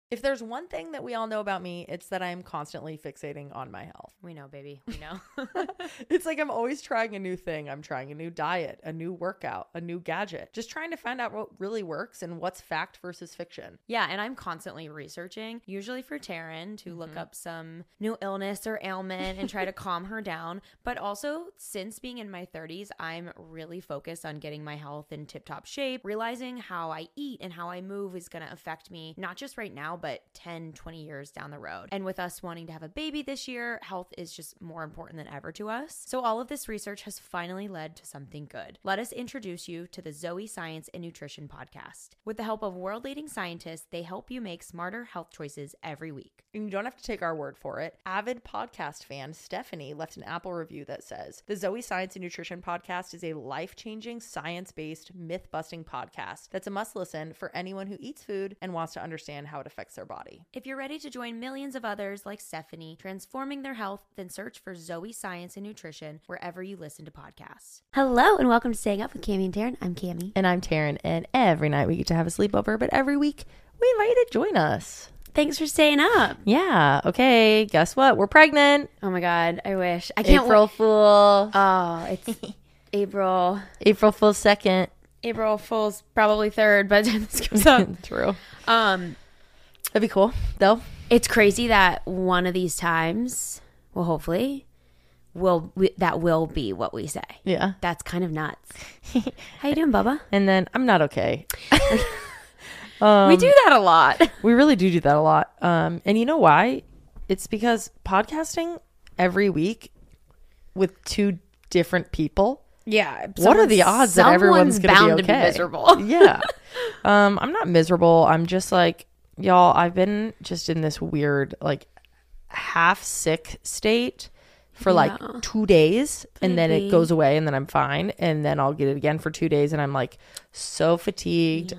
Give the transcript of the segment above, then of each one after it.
If there's one thing that we all know about me, it's that I'm constantly fixating on my health. We know, baby. We know. It's like I'm always trying a new thing. I'm trying a new diet, a new workout, a new gadget, just trying to find out what really works and what's fact versus fiction. Yeah, and I'm constantly researching, usually for Taryn, to look up some new illness or ailment and try to calm her down. But also, since being in my 30s, I'm really focused on getting my health in tip-top shape, realizing how I eat and how I move is going to affect me, not just right now, but 10, 20 years down the road. And with us wanting to have a baby this year, health is just more important than ever to us. So all of this research has finally led to something good. Let us introduce you to the Zoe Science and Nutrition podcast. With the help of world-leading scientists, they help you make smarter health choices every week. And you don't have to take our word for it. Avid podcast fan Stephanie left an Apple review that says, the Zoe Science and Nutrition podcast is a life-changing, science-based, myth-busting podcast that's a must-listen for anyone who eats food and wants to understand how it affects their body. If you're ready to join millions of others like Stephanie, transforming their health, then search for Zoe Science and Nutrition wherever you listen to podcasts. Hello and welcome to Staying Up with Cami and Taryn. I'm Cami. And I'm Taryn, and every night we get to have a sleepover, but every week we invite you to join us. Thanks for staying up. Yeah. Okay. Guess what? We're pregnant. Oh my God. I wish. I can't April Fool. Oh, it's April. April Fool's 2nd. April Fool's probably 3rd by the time this comes up. True. That'd be cool, though. It's crazy that one of these times, well, hopefully, that will be what we say. Yeah. That's kind of nuts. How you doing, Bubba? And then I'm not okay. We do that a lot. We really do that a lot. And you know why? It's because podcasting every week with two different people. Yeah. What are the odds that everyone's going bound to be okay? to be miserable. Yeah. I'm not miserable. I'm just like, y'all, I've been just in this weird, like, half sick state for like 2 days, and then it goes away, and then I'm fine, and then I'll get it again for 2 days, and I'm like so fatigued.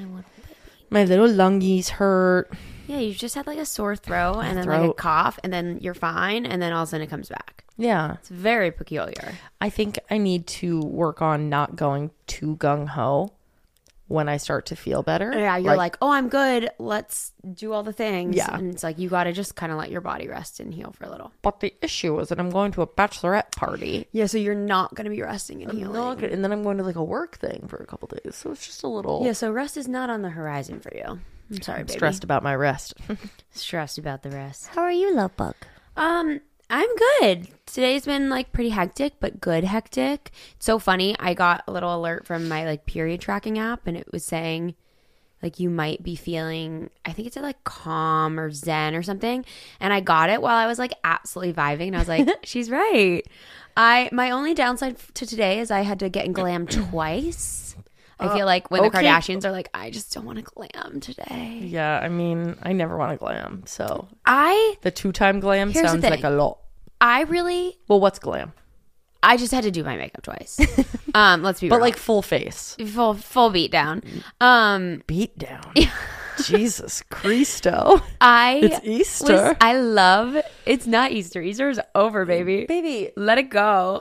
My little lungies hurt. Yeah, you've just had like a sore throat and then like a cough, and then you're fine, and then all of a sudden it comes back. Yeah. It's very peculiar. I think I need to work on not going too gung-ho when I start to feel better. Yeah, you're like, oh, I'm good. Let's do all the things. Yeah. And it's like, you got to just kind of let your body rest and heal for a little. But the issue is that I'm going to a bachelorette party. Yeah, so you're not going to be resting and healing. And then I'm going to like a work thing for a couple days. So it's just a little... Yeah, so rest is not on the horizon for you. I'm sorry, baby. Stressed about my rest. Stressed about the rest. How are you, love bug? I'm good. Today's been like pretty hectic, but good hectic. It's so funny. I got a little alert from my like period tracking app, and it was saying like you might be feeling, I think it said like calm or zen or something. And I got it while I was like absolutely vibing. And I was like, she's right. My only downside to today is I had to get glam twice. I feel like when the Kardashians are like, I just don't want to glam today. Yeah, I mean, I never want to glam. So the 2-time glam Here's the sounds thing. like a lot. Well, what's glam? I just had to do my makeup twice. Let's be real. But like full face. Full beat down. Beat down. Jesus Christo. It's Easter. It's not Easter. Easter is over, baby. Baby. Let it go.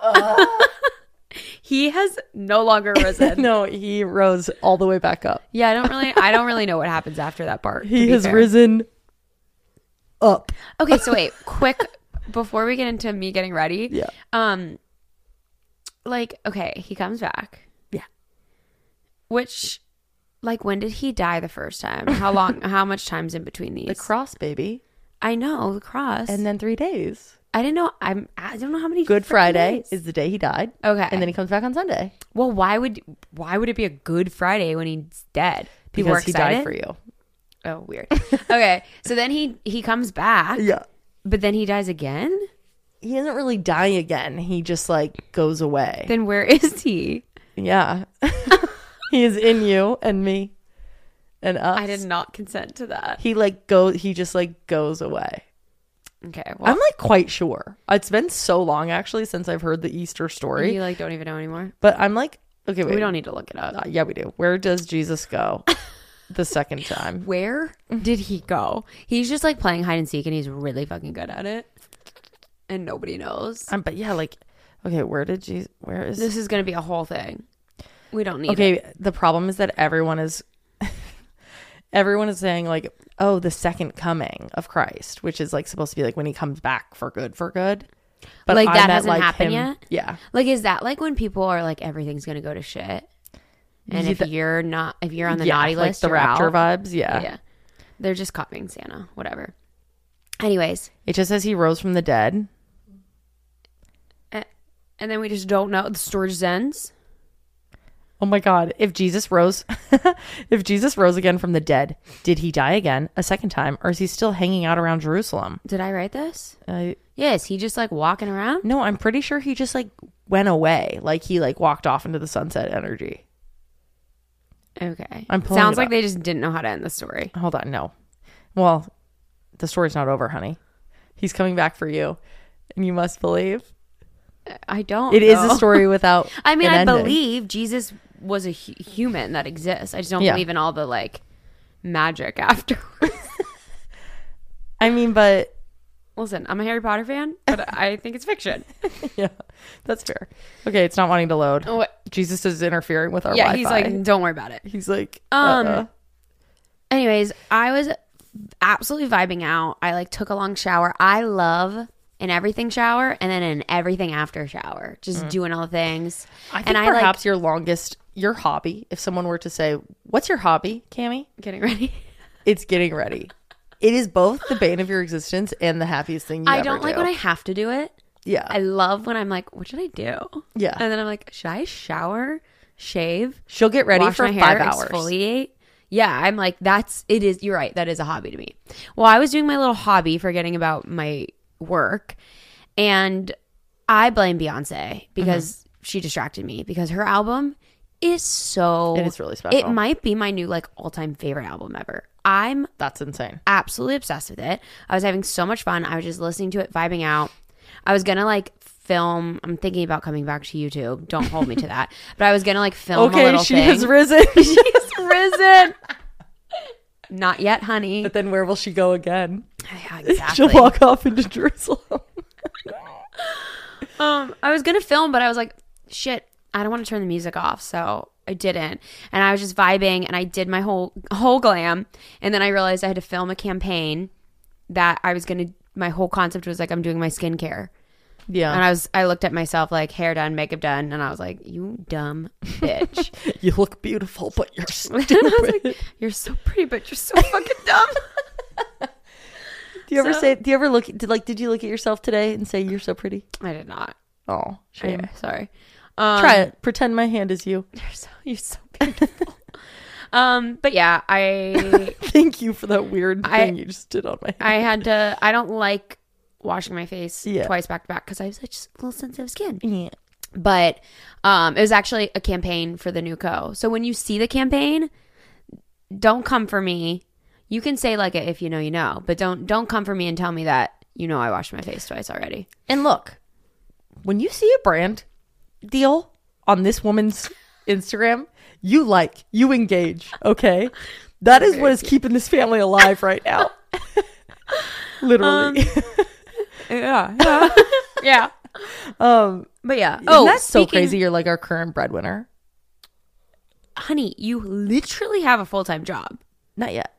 He has no longer risen. No, he rose all the way back up. Yeah, I don't really know what happens after that part. He has risen up. Okay, so wait, quick before we get into me getting ready. Yeah. Like, okay, he comes back. Yeah. Which, like, when did he die the first time? How much time's in between these? The cross, baby. I know, the cross. And then 3 days. I didn't know. I don't know how many. Good Friday days. is the day he died. Okay. And then he comes back on Sunday. Well, why would it be a Good Friday when he's dead? People Because were he excited? died for you. Oh, weird. Okay. So then he comes back. Yeah. But then he dies again? He doesn't really die again. He just like goes away. Then where is he? Yeah. He is in you and me and us. I did not consent to that. He just like goes away. Okay. Well, I'm like quite sure. It's been so long actually since I've heard the Easter story. you like don't even know anymore? But I'm like, okay, wait. We don't need to look it up. Yeah, we do. Where does Jesus go the second time? Where did he go? He's just like playing hide and seek, and he's really fucking good at it. And nobody knows. But yeah, like, okay, where is This is going to be a whole thing. We don't need it. Okay, the problem is that everyone is everyone is saying like, oh, the second coming of Christ, which is like supposed to be like when he comes back for good. But like I that meant, hasn't like, happened him- yet. Yeah. Like, is that like when people are like everything's gonna go to shit, and if you're on the naughty like list, the you're rapture out? vibes. Yeah. They're just copying Santa, whatever. Anyways, It just says he rose from the dead. and then we just don't know. The story just ends. Oh my God. If Jesus rose again from the dead, did he die again a second time, or is he still hanging out around Jerusalem? Did I write this? I Yes, he just like walking around. No, I'm pretty sure he just like went away. Like he like walked off into the sunset energy. Okay, I'm pulling sounds it like up. they just didn't know how to end the story. Hold on, no. Well, the story's not over, honey. He's coming back for you, and you must believe. I don't. It is know. a story without. I mean, an I ending. believe Jesus was a human that exists. I just don't Yeah. believe in all the like magic afterwards. I mean, but Listen, I'm a Harry Potter fan, but I think it's fiction. yeah, that's fair. Okay, it's not wanting to load. What? Jesus is interfering with our Yeah, Wi-Fi. he's like, don't worry about it. he's like, Anyways, I was absolutely vibing out. I like took a long shower. I love an everything shower and then an everything after shower, just doing all the things. I think and I perhaps your hobby, if someone were to say, what's your hobby, Cammie? getting ready. It's getting ready. It is both the bane of your existence and the happiest thing you I ever don't like do. when I have to do it. Yeah. I love when I'm like, what should I do? Yeah. And then I'm like, should I shower, shave, She'll get ready wash for my 5 hair, hours. exfoliate? Yeah, I'm like, you're right. That is a hobby to me. Well, I was doing my little hobby, forgetting about my work. And I blame Beyonce because she distracted me because her album is so. It is really special. It might be my new like all-time favorite album ever. I'm That's insane. absolutely obsessed with it. I was having so much fun. I was just listening to it, vibing out. I was gonna like film. I'm thinking about coming back to YouTube. Don't hold me to that. But I was gonna like film a Okay, little she thing. has risen. She's risen. Not yet, honey. But then where will she go again? Yeah, exactly. She'll walk off into Jerusalem. I was gonna film, but I was like, shit, I don't want to turn the music off, so I didn't. And I was just vibing, and I did my whole glam, and then I realized I had to film a campaign that I was gonna. My whole concept was like I'm doing my skincare, Yeah. and I looked at myself like hair done, makeup done, and I was like, you dumb bitch. You look beautiful, but you're And stupid. I was like, you're so pretty, but you're so fucking dumb. Do you ever look did you look at yourself today and say you're so pretty? I did not. Oh, shame. Sorry. Try it. Pretend my hand is you. You're so beautiful. But yeah, I Thank you for that weird thing you just did on my hand. I don't like washing my face Yeah. twice back to back because I have such little sensitive skin. Yeah. But it was actually a campaign for the new co. So when you see the campaign, don't come for me. You can say like it if you know, but don't come for me and tell me that I washed my face twice already. And look, when you see a brand deal on this woman's Instagram, you engage, okay? That is what is keeping this family alive right now. Literally. Yeah. Yeah. But yeah. Oh, that's so crazy. You're like our current breadwinner. Honey, you literally have a full-time job. Not yet.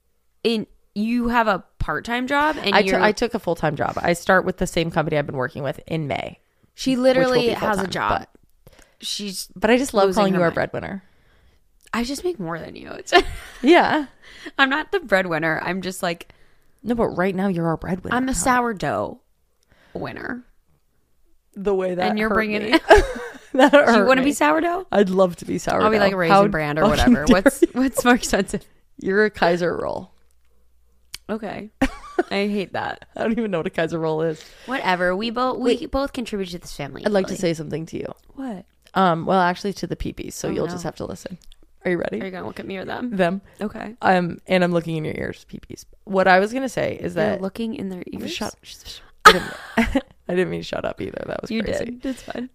You have a part-time job, and I took a full-time job. I start with the same company I've been working with in May. She which literally will be has a full-time, job. But I just love losing calling her you our mind. breadwinner. I just make more than you. Yeah. I'm not the breadwinner. I'm just like No, but right now you're our breadwinner. I'm a sourdough winner. The way that And you're hurt bringing me. it. That Do you hurt want to me. be sourdough? I'd love to be sourdough. I'll be like a Raisin How Bran or fucking whatever. dare you. What's more expensive? You're a Kaiser roll. Okay. I hate that. I don't even know what a Kaiser roll is. Whatever. We both contribute to this family. I'd like to equally. say something to you. What? Well, actually to the peepees, so you'll no. just have to listen. Are you ready? Are you gonna look at me or them? Them. Okay. And I'm looking in your ears, peepees. What I was gonna say is You're that looking in their ears. shut. I didn't mean to shut up either. That was You crazy. did. It's fine.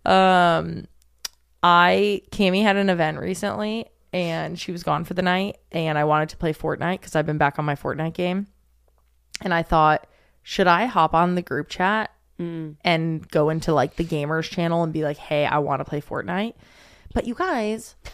Cammie had an event recently and she was gone for the night and I wanted to play Fortnite because I've been back on my Fortnite game. And I thought, should I hop on the group chat and go into like the gamers channel and be like, hey, I want to play Fortnite? But you guys,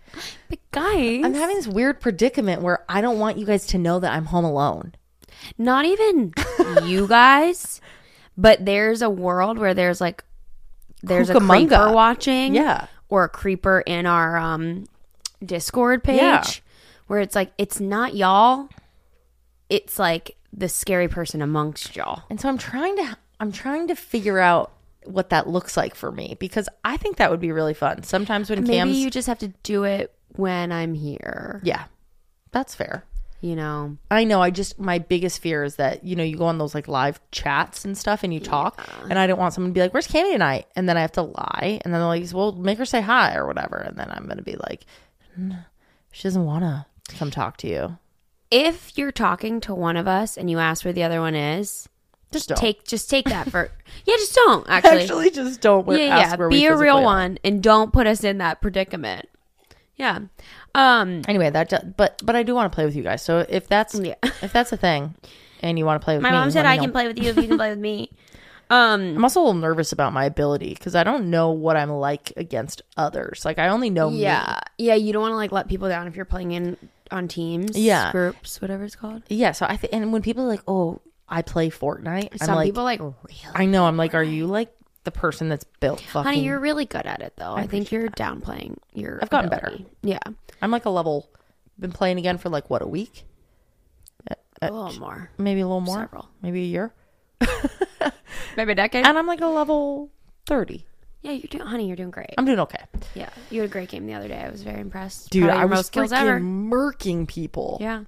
But guys, I'm having this weird predicament where I don't want you guys to know that I'm home alone. not even you guys, but there's a world where there's a Cucamonga. creeper watching. Yeah. Or a creeper in our Discord page. Yeah. Where it's like, it's not y'all. It's like the scary person amongst y'all. And so I'm trying to figure out what that looks like for me, because I think that would be really fun. Sometimes when Maybe Cam's... you just have to do it when I'm here. Yeah, that's fair. You know? I know. My biggest fear is that, you know, you go on those like live chats and stuff and you talk, and I don't want someone to be like, where's Cammy tonight? And then I have to lie. And then they're like, well, make her say hi or whatever. And then I'm going to be like, she doesn't want to come talk to you. If you're talking to one of us and you ask where the other one is, Just don't. take that for... Yeah, just don't, actually. Actually, just don't ask where we be a real physically are. one and don't put us in that predicament. Yeah. Anyway, but I do want to play with you guys. So if that's a thing, and you want to play with My me, mom said let me I know. can play with you if you can play with me. I'm also a little nervous about my ability because I don't know what I'm like against others. Like I only know me. Yeah, you don't want to like let people down if you're playing on teams, groups, whatever it's called. Yeah. So and when people are like, "Oh, I play Fortnite," Some I'm like, people like really. I know. I'm like, are you like the person that's built fucking? Honey, you're really good at it though. I think you're downplaying your. I've gotten ability. better. Yeah, I'm like a level. Been playing again for like what, a week? a little more, Maybe a little more. Several. Maybe a year. maybe a decade. And I'm like a level 30. Yeah, you're doing great. I'm doing okay. Yeah, you had a great game the other day. I was very impressed. Dude, Probably I your was most kills freaking ever. murking people. Yeah.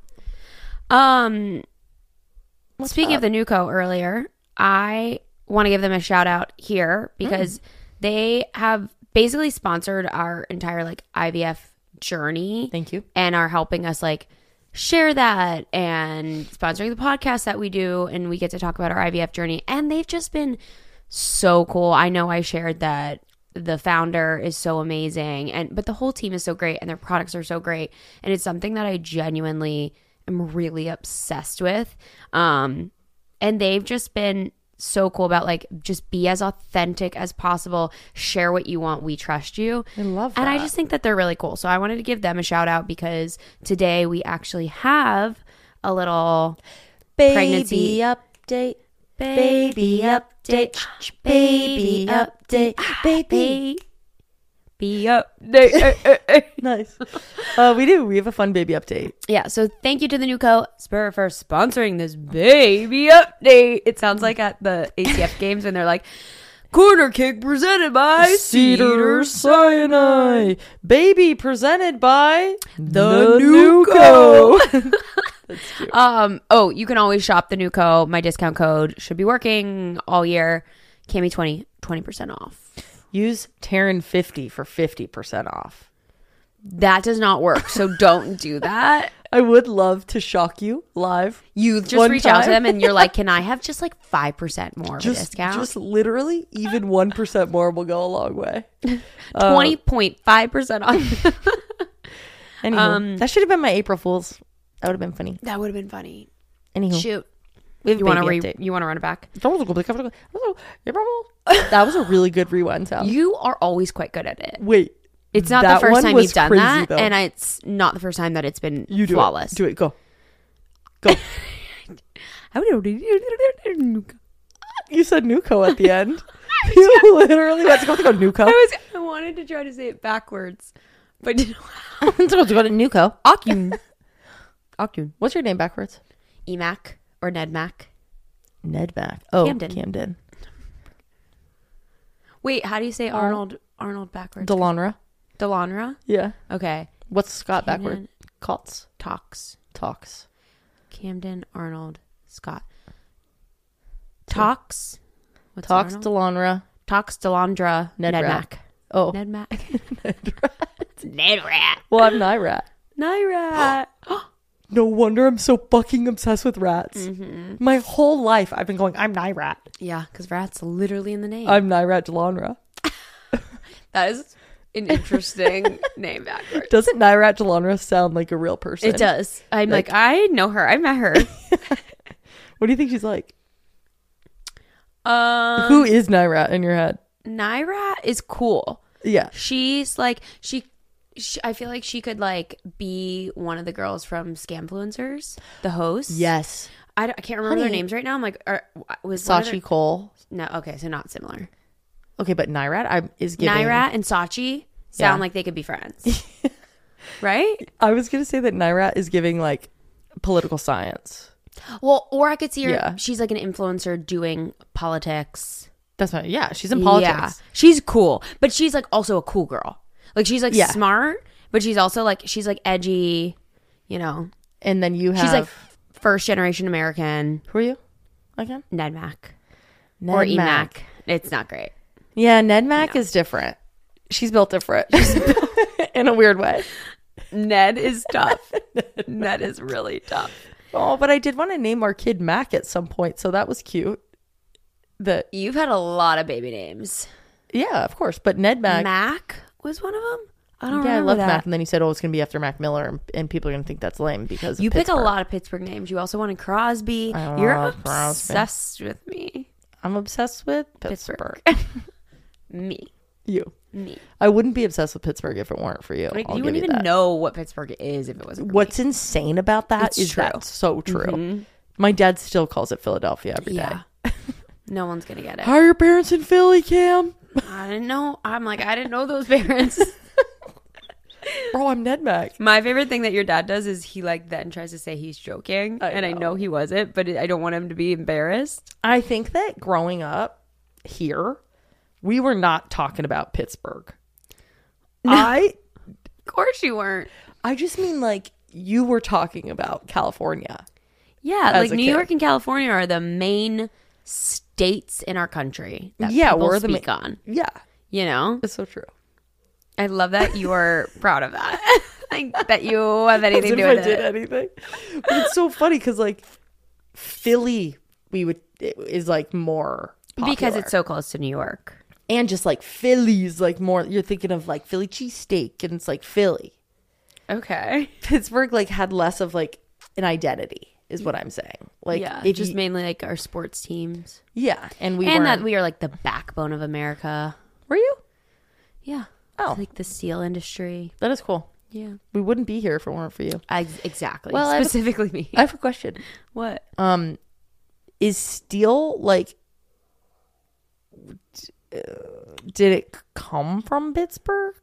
What's Speaking up? of the Nuco earlier, I want to give them a shout out here because they have basically sponsored our entire like IVF journey. Thank you. And are helping us like share that and sponsoring the podcast that we do, and we get to talk about our IVF journey. And they've just been so cool. I know I shared that the founder is so amazing, but the whole team is so great and their products are so great. And it's something that I genuinely am really obsessed with. And they've just been so cool about like just be as authentic as possible, share what you want, we trust you. I love that. And I just think that they're really cool. So I wanted to give them a shout out because today we actually have a little pregnancy update. Baby update. Baby update. Baby. Be update. Nice. We do. We have a fun baby update. Yeah, so thank you to the Nuco Spur for sponsoring this baby update. It sounds like at the ACF games when they're like, corner kick presented by Cedar Sinai. Baby presented by The Nuco. That's cute. You can always shop the Nuco. My discount code should be working all year. Cami 20% off. Use Taryn50 for 50% off. That does not work, so don't do that. I would love to shock you live. You just One reach out to time. them and you're like, can I have just like 5% more of a discount? Just literally, even 1% more will go a long way. 20.5% off. Anywho, that should have been my April Fool's. That would have been funny. That would have been funny. Anywho, Shoot. we have You a want to baby update. you want to run it back? That was a really good rewind sound. You are always quite good at it. Wait, It's not the that first one time was you've done crazy, that, though. and it's not the first time that it's been you do flawless. it. Do it. Go. You said Nuco at the end. You literally had to go Nuco. I wanted to try to say it backwards, but didn't know Let's go to Nuco. Octune. What's your name backwards? Emac or Nedmac. Ned Mac. Oh, Camden. Camden. Wait, how do you say Arnold backwards? Delonra. Delonra? Yeah. Okay. What's Scott Camden. backward? Cots. Talks. Camden, Arnold, Scott. Talks. What's Talks. Arnold? Delonra. Talks, Delondra, Nedmac. Oh. Nedmac. Nedrat. Nedrat. Well, I'm Nyrat. Nyrat. No wonder I'm so fucking obsessed with rats. Mm-hmm. My whole life I've been going, I'm Nyrat. Yeah, because rat's literally in the name. I'm Nyrat Delonra. That is an interesting name backwards. Doesn't Nyrat Delonra sound like a real person? It does. I'm like, I know her. I met her. What do you think she's like? Um, Who is Nyrat in your head? Nyrat is cool. Yeah. She's like, she I feel like she could like be one of the girls from Scamfluencers, the host. Yes. I can't remember their names right now. I'm like, was Sachi Cole. No, okay, so not similar. Okay, but Nairat is giving... Nairat and Sachi sound like they could be friends. Right? I was going to say that Nairat is giving like political science. Well, or I could see her. Yeah. She's like an influencer doing politics. That's right. Yeah, she's in politics. Yeah. She's cool, but she's like also a cool girl. Like she's like smart, but she's also like, she's like edgy, you know. And then you have... She's like first generation American. Who are you again? Ned Mack. Or E-Mac. It's not great. Yeah, Ned Mack is different. She's built different. In a weird way. Ned is tough. Ned is really tough. Oh, but I did want to name our kid Mac at some point, so that was cute. That you've had a lot of baby names. Yeah, of course. But Ned Mack. Mac was one of them? I don't remember. I love that. Mac, and then you said, it's going to be after Mac Miller, and people are going to think that's lame because you of pick a Pittsburgh. lot of Pittsburgh names. You also wanted Crosby. You're obsessed with me. I'm obsessed with Pittsburgh. Me. You. Me. I wouldn't be obsessed with Pittsburgh if it weren't for you. Like, you wouldn't even know what Pittsburgh is if it wasn't for What's me. insane about that is that's so true. Mm-hmm. My dad still calls it Philadelphia every day. No one's going to get it. How are your parents in Philly, Cam? I didn't know. I'm like, I didn't know those parents. Bro, I'm Ned Mack. My favorite thing that your dad does is he like then tries to say he's joking. I know he wasn't, but I don't want him to be embarrassed. I think that growing up here, we were not talking about Pittsburgh. Of course you weren't. I just mean like you were talking about California. Yeah, like New York and California are the main states in our country that people speak on. Yeah. You know? It's so true. I love that you are proud of that. Like that you have anything to do with it. As if I did anything. But it's so funny because like Philly is like more popular. Because it's so close to New York. And just like Philly's like more, you're thinking of like Philly cheesesteak and it's like Philly. Okay. Pittsburgh like had less of like an identity is what I'm saying. Like it's just mainly like our sports teams. Yeah. And that we are like the backbone of America. Were you? Yeah. Oh. Like the steel industry. That is cool. Yeah. We wouldn't be here if it weren't for you. Exactly. Well, specifically me. I have a question. What? Is steel like... did it come from Pittsburgh?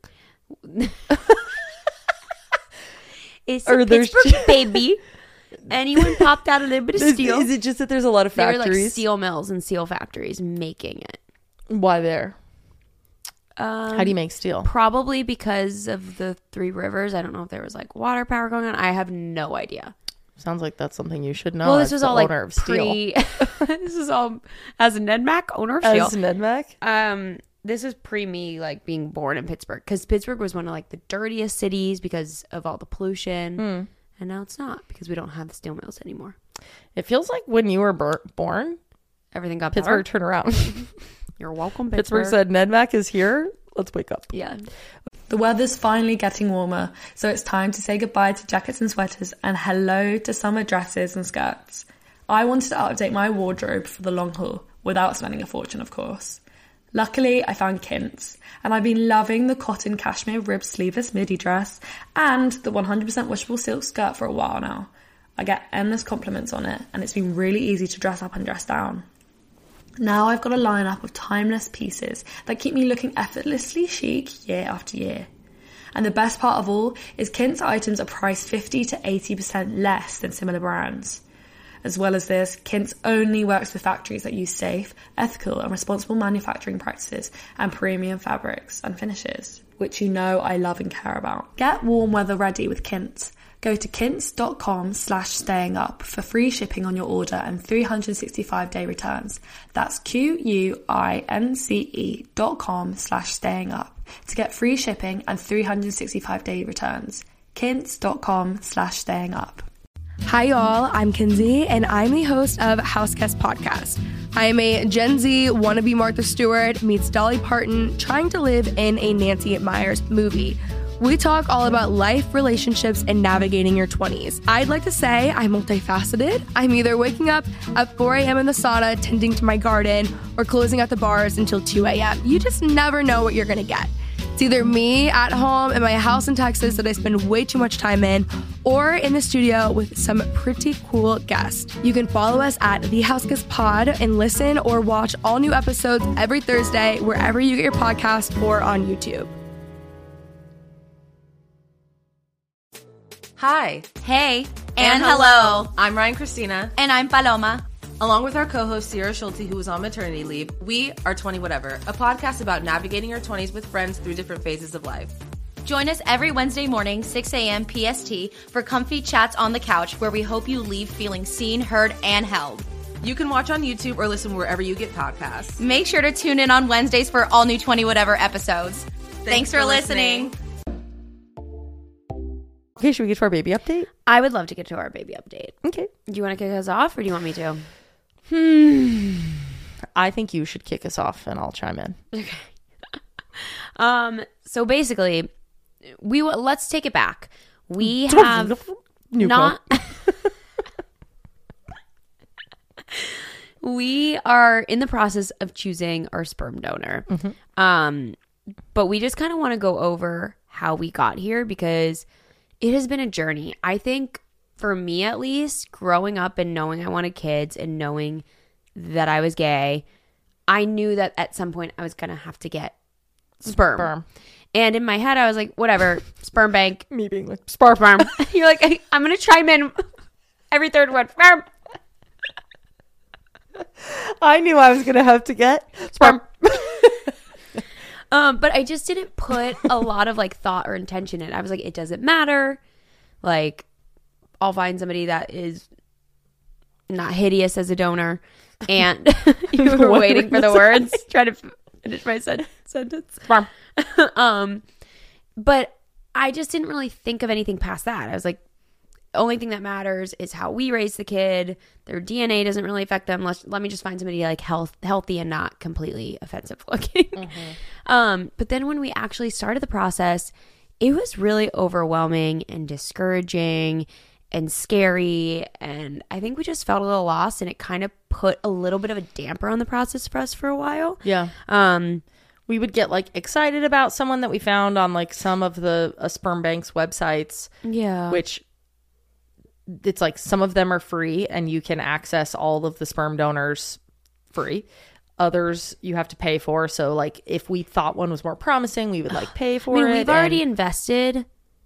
It's a Pittsburgh baby. Anyone popped out a little bit of steel. Is it just that there's a lot of factories? There were like steel mills and steel factories making it. Why there? How do you make steel? Probably because of the Three Rivers. I don't know if there was like water power going on. I have no idea. Sounds like that's something you should know. Well, this was all like of steel. This is all as a Ned Mack owner of steel. As Ned Mack? This is pre me like being born in Pittsburgh because Pittsburgh was one of like the dirtiest cities because of all the pollution, and now it's not because we don't have the steel mills anymore. It feels like when you were born, everything got Pittsburgh better. Turned around. You're welcome, Pittsburgh. Said Ned Mack is here. Let's wake up. Yeah. The weather's finally getting warmer, so it's time to say goodbye to jackets and sweaters and hello to summer dresses and skirts. I wanted to update my wardrobe for the long haul without spending a fortune, of course. Luckily, I found Quince, and I've been loving the cotton cashmere ribbed sleeveless midi dress and the 100% washable silk skirt for a while now. I get endless compliments on it, and it's been really easy to dress up and dress down. Now I've got a lineup of timeless pieces that keep me looking effortlessly chic year after year. And the best part of all is Quince items are priced 50 to 80% less than similar brands. As well as this, Quince only works with factories that use safe, ethical and responsible manufacturing practices and premium fabrics and finishes, which you know I love and care about. Get warm weather ready with Quince. Go to quince.com/stayingup for free shipping on your order and 365-day returns. That's QUINCE.com/stayingup to get free shipping and 365-day returns. Quince.com/stayingup. Hi y'all, I'm Kinsey and I'm the host of House Guest Podcast. I am a Gen Z wannabe Martha Stewart meets Dolly Parton trying to live in a Nancy Meyers movie. We talk all about life, relationships, and navigating your 20s. I'd like to say I'm multifaceted. I'm either waking up at 4 a.m. in the sauna, tending to my garden, or closing at the bars until 2 a.m. You just never know what you're gonna get. It's either me at home in my house in Texas that I spend way too much time in, or in the studio with some pretty cool guests. You can follow us at The Houseguest Pod and listen or watch all new episodes every Thursday wherever you get your podcast or on YouTube. Hi. Hey. And hello. I'm Ryan Christina. And I'm Paloma. Along with our co-host Sierra Schulte, who is on maternity leave, we are 20 Whatever, a podcast about navigating your 20s with friends through different phases of life. Join us every Wednesday morning, 6 a.m. PST, for comfy chats on the couch where we hope you leave feeling seen, heard, and held. You can watch on YouTube or listen wherever you get podcasts. Make sure to tune in on Wednesdays for all new 20 Whatever episodes. Thanks for listening. Okay, should we get to our baby update? I would love to get to our baby update. Okay. Do you want to kick us off or do you want me to? I think you should kick us off and I'll chime in. Okay. So basically, let's take it back. We have not... We are in the process of choosing our sperm donor. But we just kind of want to go over how we got here because it has been a journey. I think for me at least, growing up and knowing I wanted kids and knowing that I was gay, I knew that at some point I was going to have to get sperm. And in my head, I was like, whatever, sperm bank. Me being like, sperm. You're like, I'm going to chime in every third word, sperm. I knew I was going to have to get sperm. But I just didn't put a lot of like thought or intention in it. I was like, it doesn't matter. Like, I'll find somebody that is not hideous as a donor. And you were waiting for the words, trying to finish my sentence. But I just didn't really think of anything past that. I was like, the only thing that matters is how we raise the kid. Their DNA doesn't really affect them. Let me just find somebody like healthy and not completely offensive looking. But then when we actually started the process, it was really overwhelming and discouraging and scary. And I think we just felt a little lost, and it kind of put a little bit of a damper on the process for us for a while. Yeah. We would get like excited about someone that we found on like some of the sperm bank's websites. Yeah. Which it's like some of them are free and you can access all of the sperm donors free. Others you have to pay for. So like if we thought one was more promising, we would like pay for it. We've already invested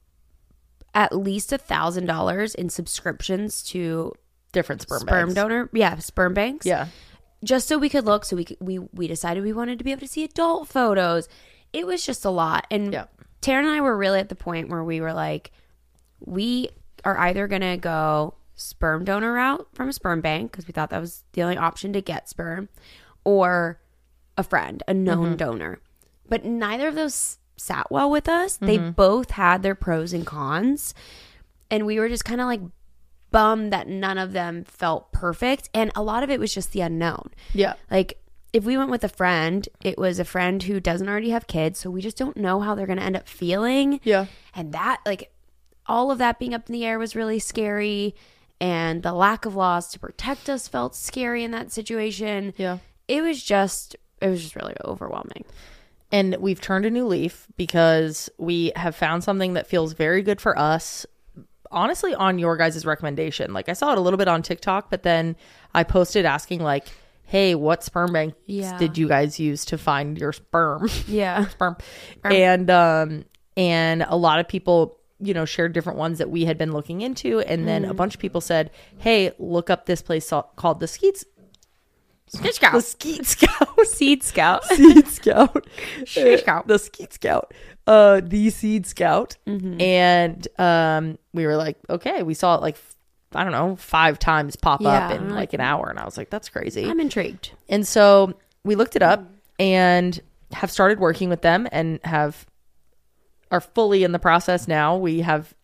at least $1,000 in subscriptions to different sperm banks. Donor. Yeah, sperm banks. Yeah. Just so we could look. So we decided we wanted to be able to see adult photos. It was just a lot. And Taryn and I were really at the point where we were like, we are either going to go sperm donor route from a sperm bank because we thought that was the only option to get sperm, or a friend, a known donor. But neither of those sat well with us. They both had their pros and cons. And we were just kind of like bummed that none of them felt perfect. And a lot of it was just the unknown. Yeah. Like if we went with a friend, it was a friend who doesn't already have kids. So we just don't know how they're going to end up feeling. Yeah. And that, like, all of that being up in the air was really scary. And the lack of laws to protect us felt scary in that situation. Yeah. It was just really overwhelming. And we've turned a new leaf because we have found something that feels very good for us. Honestly, on your guys' recommendation. Like I saw it a little bit on TikTok, but then I posted asking like, hey, what sperm banks did you guys use to find your sperm? Yeah. sperm. And a lot of people, you know, shared different ones that we had been looking into. And then a bunch of people said, hey, look up this place called the Skeet Scout. The Skeet Scout. Seed Scout. Seed Scout. Scout. The Skeet Scout. The Seed Scout. And we were like, okay, we saw it like, I don't know, 5 times pop up in like an hour. And I was like, that's crazy. I'm intrigued. And so we looked it up and have started working with them and are fully in the process now. We have,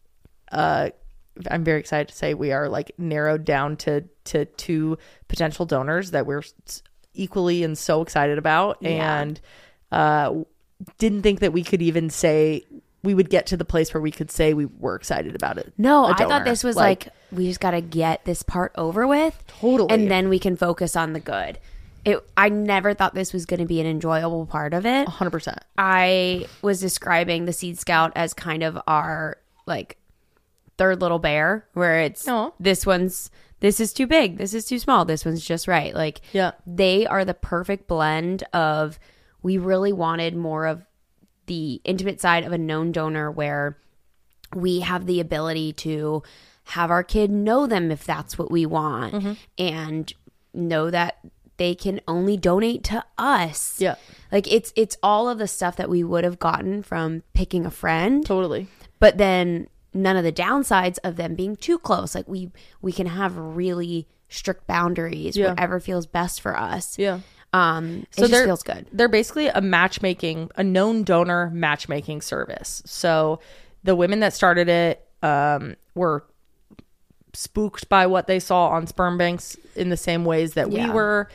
I'm very excited to say we are like narrowed down to 2 potential donors that we're equally and so excited about. Yeah. And didn't think that we could even say we would get to the place where we could say we were excited about it. No, I thought this was like we just got to get this part over with. Totally. And then we can focus on the good. I never thought this was going to be an enjoyable part of it. 100%. I was describing the Seed Scout as kind of our like third little bear, where it's this is too big, this is too small, this one's just right. Like, they are the perfect blend of, we really wanted more of the intimate side of a known donor, where we have the ability to have our kid know them if that's what we want, and know that they can only donate to us. Yeah. Like, it's all of the stuff that we would have gotten from picking a friend. Totally. But then none of the downsides of them being too close. Like, we can have really strict boundaries, whatever feels best for us. Yeah. So it just feels good. They're basically a known donor matchmaking service. So the women that started it were spooked by what they saw on sperm banks in the same ways that we were,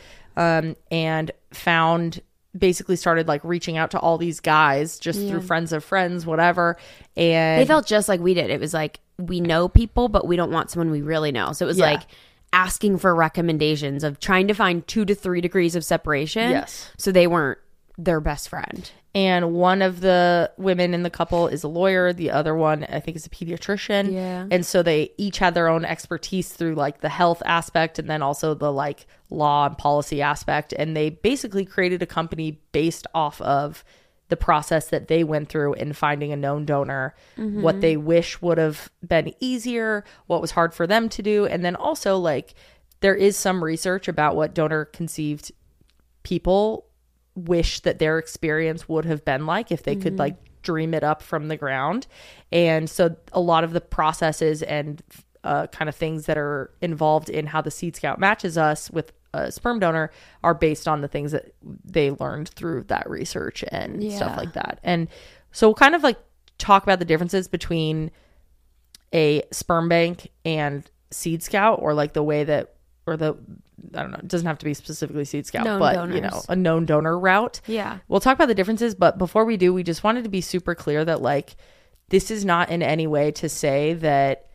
and basically started like reaching out to all these guys just through friends of friends, whatever. And they felt just like we did. It was like, we know people, but we don't want someone we really know. So it was like asking for recommendations, of trying to find 2 to 3 degrees of separation. Yes. So they weren't their best friend. And one of the women in the couple is a lawyer. The other one, I think, is a pediatrician. Yeah. And so they each had their own expertise through like the health aspect, and then also the like law and policy aspect. And they basically created a company based off of the process that they went through in finding a known donor, what they wish would have been easier, what was hard for them to do. And then also, like, there is some research about what donor conceived people wish that their experience would have been like if they could like dream it up from the ground. And so a lot of the processes and kind of things that are involved in how the Seed Scout matches us with a sperm donor are based on the things that they learned through that research and stuff like that. And so we'll kind of like talk about the differences between a sperm bank and Seed Scout, or like the way that, or the, I don't know, it doesn't have to be specifically Seed Scout, known but donors. You know, a known donor route. Yeah. We'll talk about the differences, but before we do, we just wanted to be super clear that like, this is not in any way to say that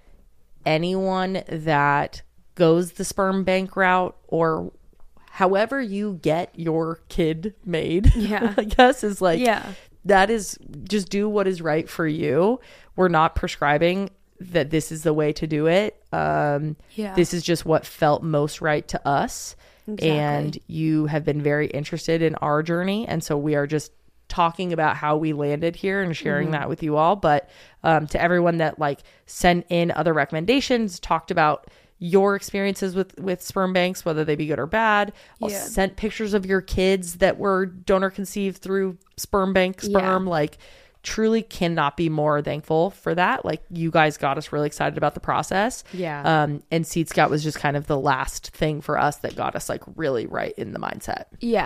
anyone that goes the sperm bank route, or however you get your kid made, I guess, is like, that is, just do what is right for you. We're not prescribing that this is the way to do it. This is just what felt most right to us. Exactly. And you have been very interested in our journey. And so we are just talking about how we landed here and sharing that with you all. But to everyone that like sent in other recommendations, talked about your experiences with sperm banks, whether they be good or bad, sent pictures of your kids that were donor conceived through sperm bank sperm, like, truly cannot be more thankful for that. Like, you guys got us really excited about the process. And Seed Scout was just kind of the last thing for us that got us like really right in the mindset.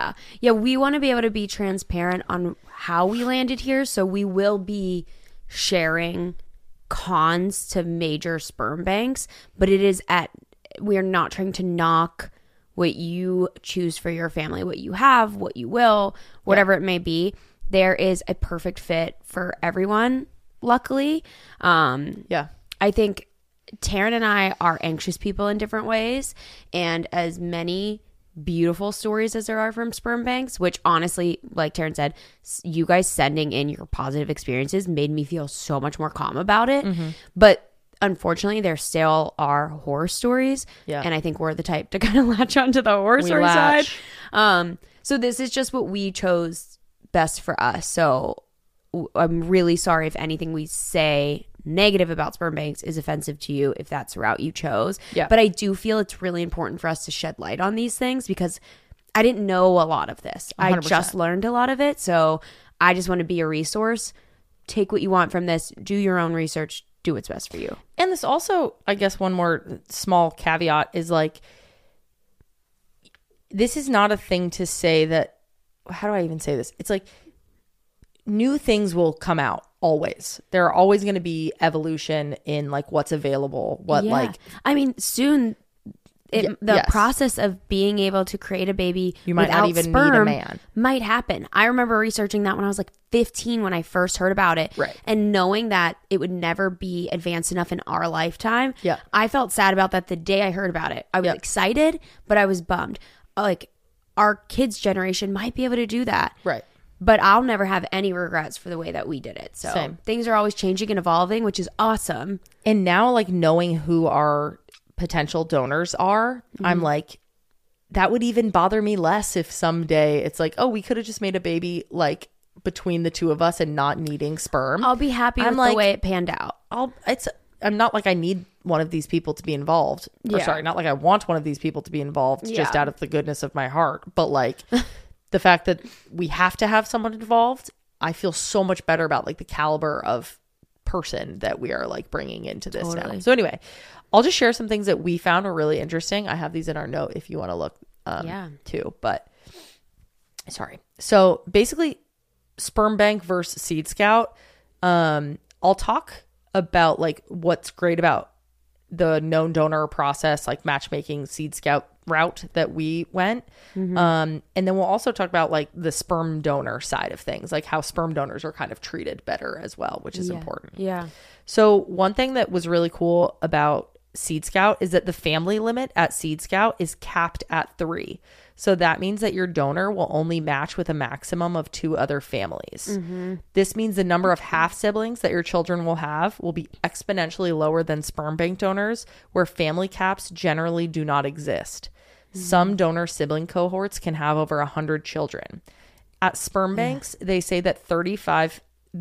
We want to be able to be transparent on how we landed here, so we will be sharing cons to major sperm banks, but we are not trying to knock what you choose for your family, what you have, what you will, whatever it may be. There is a perfect fit for everyone, luckily. I think Taryn and I are anxious people in different ways, and as many beautiful stories as there are from sperm banks, which honestly, like Taryn said, you guys sending in your positive experiences made me feel so much more calm about it. But unfortunately, there still are horror stories, and I think we're the type to kind of latch onto the horror story side. So this is just what we chose best for us. So I'm really sorry if anything we say negative about sperm banks is offensive to you, if that's the route you chose. But I do feel it's really important for us to shed light on these things, because I didn't know a lot of this. 100%. I just learned a lot of it. So I just want to be a resource. Take what you want from this. Do your own research. Do what's best for you. And this also, I guess, one more small caveat is like, this is not a thing to say that, how do I even say this? It's like, new things will come out always. There are always going to be evolution in like what's available. I mean, soon the process of being able to create a baby, you might not even need a man, might happen. I remember researching that when I was like 15 when I first heard about it, and knowing that it would never be advanced enough in our lifetime. I felt sad about that the day I heard about it. I was excited, but I was bummed. Like, our kids' generation might be able to do that. Right. But I'll never have any regrets for the way that we did it. So Same. things are always changing and evolving, which is awesome. And now, like, knowing who our potential donors are, I'm like, that would even bother me less if someday it's like, oh, we could have just made a baby, like, between the two of us and not needing sperm. I'll be happy with the way it panned out. I'm not like I need one of these people to be involved. Or Yeah. sorry, not like I want one of these people to be involved just Yeah. out of the goodness of my heart. But like the fact that we have to have someone involved, I feel so much better about like the caliber of person that we are like bringing into this now. Totally. So anyway, I'll just share some things that we found were really interesting. I have these in our note if you want to look too. But sorry. So basically, Sperm Bank versus Seed Scout. I'll talk about like what's great about the known donor process, like matchmaking Seed Scout route that we went. And then we'll also talk about like the sperm donor side of things, like how sperm donors are kind of treated better as well, which is important. Yeah. So one thing that was really cool about Seed Scout is that the family limit at Seed Scout is capped at 3. So that means that your donor will only match with a maximum of 2 other families. This means the number of half siblings that your children will have will be exponentially lower than sperm bank donors, where family caps generally do not exist. Some donor sibling cohorts can have over 100 children. At sperm banks, they say 35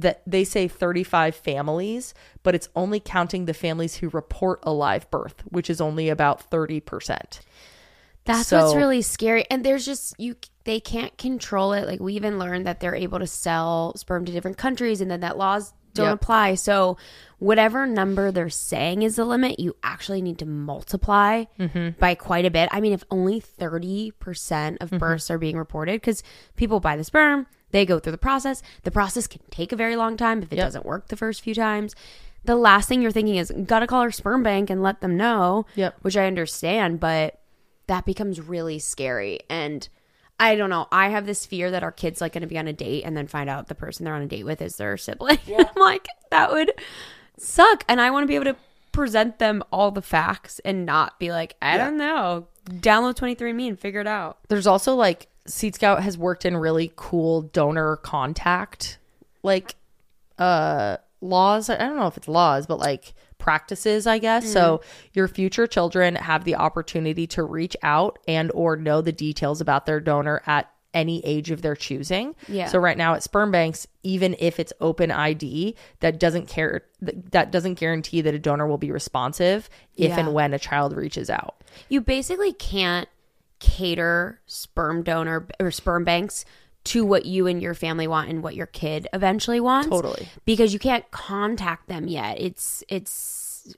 families, but it's only counting the families who report a live birth, which is only about 30%. That's what's really scary. And there's just they can't control it. Like we even learned that they're able to sell sperm to different countries and then that laws don't apply. So whatever number they're saying is the limit, you actually need to multiply by quite a bit. I mean, if only 30% of births are being reported, because people buy the sperm, they go through the process. The process can take a very long time if it doesn't work the first few times. The last thing you're thinking is, gotta call our sperm bank and let them know, which I understand, but that becomes really scary. And I don't know. I have this fear that our kid's like going to be on a date and then find out the person they're on a date with is their sibling. I'm like, that would suck. And I want to be able to present them all the facts and not be like, I don't know. Download 23andMe and figure it out. There's also like Seed Scout has worked in really cool donor contact like laws. I don't know if it's laws, but like practices, I guess. So your future children have the opportunity to reach out and or know the details about their donor at any age of their choosing. So right now at sperm banks, even if it's open ID, that doesn't guarantee that a donor will be responsive if and when a child reaches out. You basically can't cater sperm donor or sperm banks to what you and your family want and what your kid eventually wants. Totally. Because you can't contact them yet. It's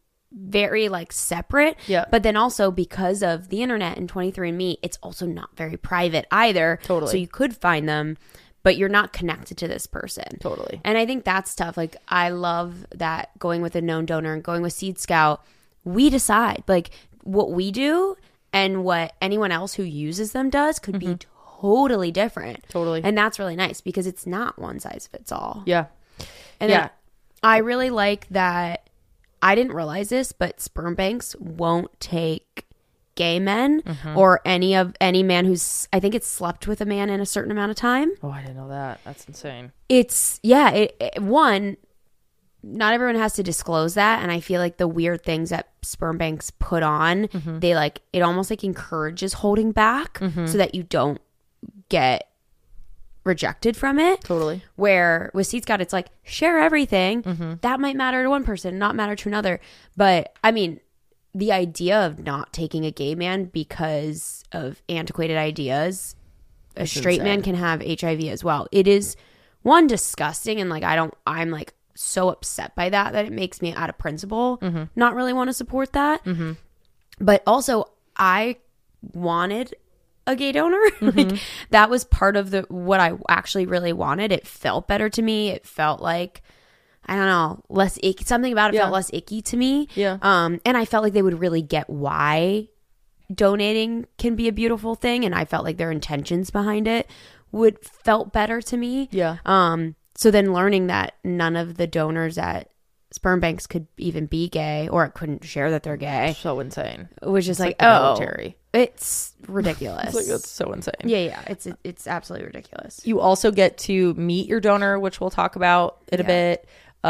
very like separate. Yeah. But then also because of the internet and 23andMe, it's also not very private either. Totally. So you could find them, but you're not connected to this person. Totally. And I think that's tough. Like I love that going with a known donor and going with Seed Scout, we decide like what we do and what anyone else who uses them does could be totally different. Totally. And that's really nice because it's not one size fits all. Yeah. And then I really like that. I didn't realize this, but sperm banks won't take gay men or any man who's, I think it's slept with a man in a certain amount of time. Oh, I didn't know that. That's insane. It's, one, not everyone has to disclose that. And I feel like the weird things that sperm banks put on, they like, it almost like encourages holding back so that you don't get rejected from it. Totally. Where with Seed Scout, it's like share everything. That might matter to one person, not matter to another. But I mean, the idea of not taking a gay man because of antiquated ideas, a straight man can have HIV as well. It is one disgusting, and like I'm like so upset by that it makes me out of principle not really want to support that. But also I wanted a gay donor. Like that was part of what I actually really wanted. It felt better to me. It felt like, I don't know, less icky. Something about it felt less icky to me. And I felt like they would really get why donating can be a beautiful thing. And I felt like their intentions behind it felt better to me. So then learning that none of the donors at sperm banks could even be gay or couldn't share that they're gay. So insane. It was just like the military. It's ridiculous. It's like, that's so insane. Yeah. It's absolutely ridiculous. You also get to meet your donor, which we'll talk about in a bit.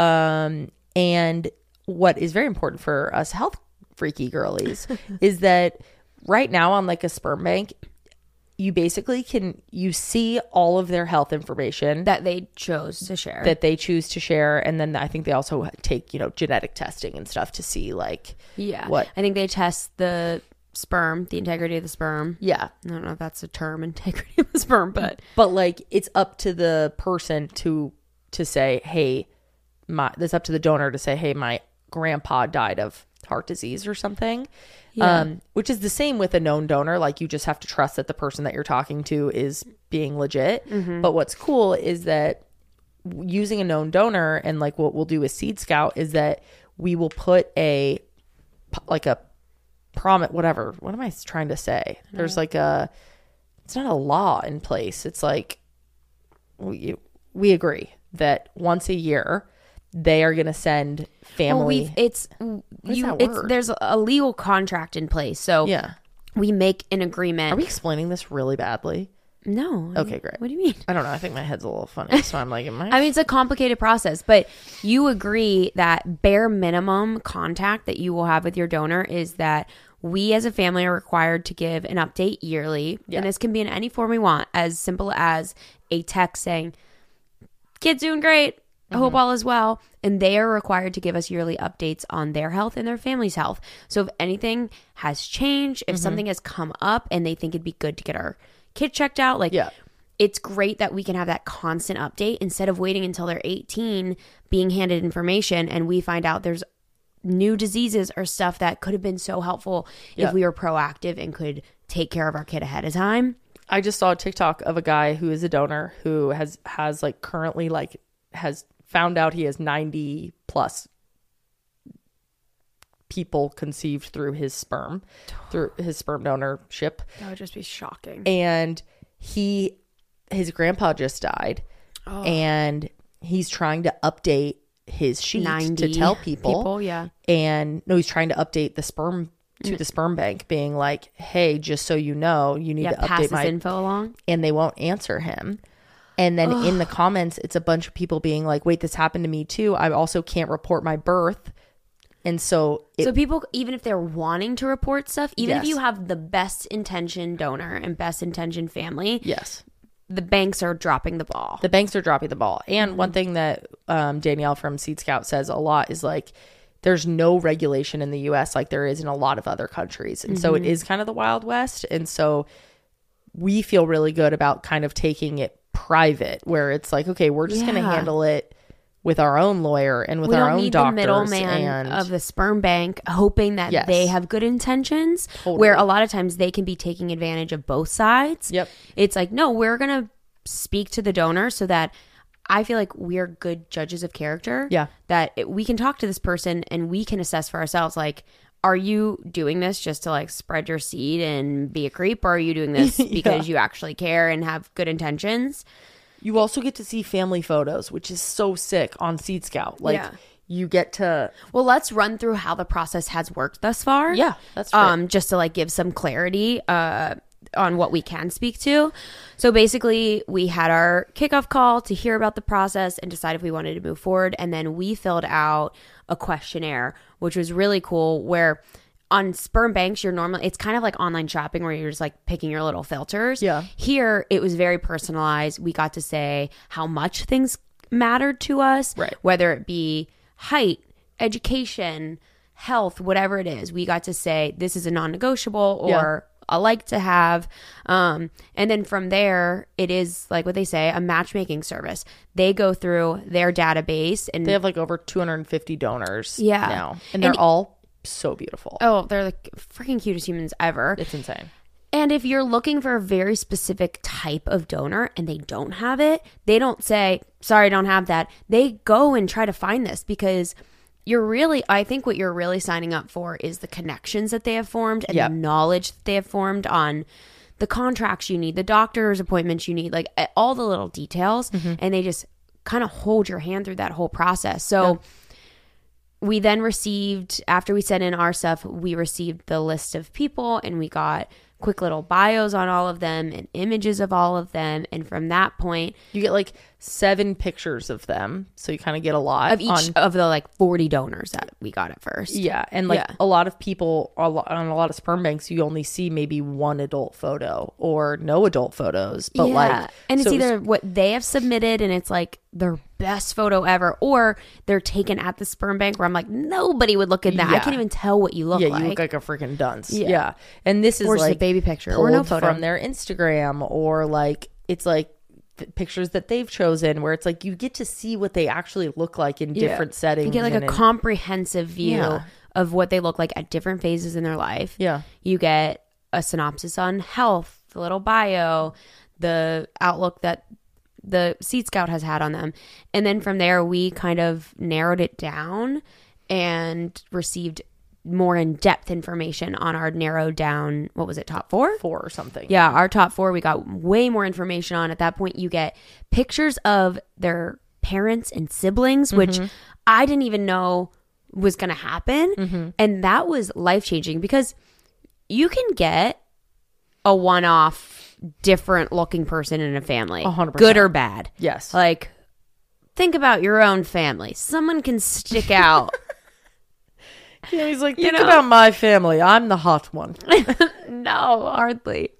And what is very important for us health freaky girlies is that right now on like a sperm bank, you basically you see all of their health information That they chose to share. that they choose to share. And then I think they also take, genetic testing and stuff to see like what. I think they test the sperm, the integrity of the sperm. Yeah. I don't know if that's a term, integrity of the sperm, but like it's up to the person to say, hey, it's up to the donor to say, hey, my grandpa died of heart disease or something. Which is the same with a known donor. Like you just have to trust that the person that you're talking to is being legit. But what's cool is that using a known donor, and like what we'll do with Seed Scout is that we will put a promise, whatever. What am I trying to say? There's like it's not a law in place. It's like we agree that once a year they are going to send family. There's a legal contract in place. So we make an agreement. Are we explaining this really badly? No. Okay, great. What do you mean? I don't know. I think my head's a little funny. So I'm like, I mean, it's a complicated process, but you agree that bare minimum contact that you will have with your donor is that we as a family are required to give an update yearly. And this can be in any form we want, as simple as a text saying, kid's doing great. I hope all is well. And they are required to give us yearly updates on their health and their family's health. So if anything has changed, if something has come up and they think it'd be good to get our kid checked out, it's great that we can have that constant update instead of waiting until they're 18 being handed information and we find out there's new diseases or stuff that could have been so helpful if we were proactive and could take care of our kid ahead of time. I just saw a TikTok of a guy who is a donor who has like currently like has found out he has 90 plus people conceived through his sperm donorship. That would just be shocking. And his grandpa just died and he's trying to update his sheet to tell people. And no, he's trying to update the sperm to the sperm bank being like, hey, just so you know, you need to update pass my this info along. And they won't answer him. And then in the comments, it's a bunch of people being like, wait, this happened to me too. I also can't report my birth. And so people, even if they're wanting to report stuff, even if you have the best intention donor and best intention family, the banks are dropping the ball. The banks are dropping the ball. And one thing that Danielle from Seed Scout says a lot is like, there's no regulation in the U.S. like there is in a lot of other countries. And so it is kind of the Wild West. And so we feel really good about kind of taking it private, where it's like, okay, we're just going to handle it with our own lawyer and with our own doctors. We don't need the middleman of the sperm bank hoping that they have good intentions, where a lot of times they can be taking advantage of both sides. It's like, no, we're going to speak to the donor so that I feel like we're good judges of character. That we can talk to this person and we can assess for ourselves, like, are you doing this just to like spread your seed and be a creep? Or are you doing this because you actually care and have good intentions? You also get to see family photos, which is so sick on Seed Scout. Like you get to... Well, let's run through how the process has worked thus far. Yeah, that's right. Just to like give some clarity on what we can speak to. So basically, we had our kickoff call to hear about the process and decide if we wanted to move forward. And then we filled out a questionnaire, which was really cool, where on sperm banks, it's kind of like online shopping where you're just like picking your little filters. Here, it was very personalized. We got to say how much things mattered to us, whether it be height, education, health, whatever it is. We got to say this is a non-negotiable or I like to have. And then from there, it is like what they say, a matchmaking service. They go through their database and they have like over 250 donors now. And they're all so beautiful. Oh, they're the freaking cutest humans ever. It's insane. And if you're looking for a very specific type of donor and they don't have it, they don't say, sorry, I don't have that. They go and try to find this, because I think what you're really signing up for is the connections that they have formed and the knowledge that they have formed on the contracts you need, the doctor's appointments you need, like all the little details. And they just kind of hold your hand through that whole process. So we then received, after we sent in our stuff, we received the list of people and we got quick little bios on all of them and images of all of them. And from that point, You get like 7 pictures of them. So you kind of get a lot of each of the like 40 donors that we got at first. Yeah, and like Yeah. a lot of people on a lot of sperm banks, you only see maybe one adult photo or no adult photos. But like, and it's so either what they have submitted and it's like their best photo ever, or they're taken at the sperm bank where I'm like, nobody would look at that. I Yeah. can't even tell what you look yeah, like. you look like a freaking dunce. Yeah. Yeah, and this is Or just a like baby picture or no pulled photo. from their Instagram, or like it's like pictures that they've chosen, where it's like you get to see what they actually look like in different settings. You get like and a in- comprehensive view Yeah. of what they look like at different phases in their life. Yeah. You get a synopsis on health, the little bio, the outlook that the Seed Scout has had on them. And then from there, we kind of narrowed it down and received more in-depth information on our narrowed down, what was it, top 4? 4 or something. Yeah, our top 4, we got way more information on. At that point, you get pictures of their parents and siblings, which I didn't even know was going to happen. And that was life-changing because you can get a one-off, different-looking person in a family, 100%. good or bad. Yes. Like, think about your own family. Someone can stick out. Yeah, he's like, think about my family. I'm the hot one. No, hardly.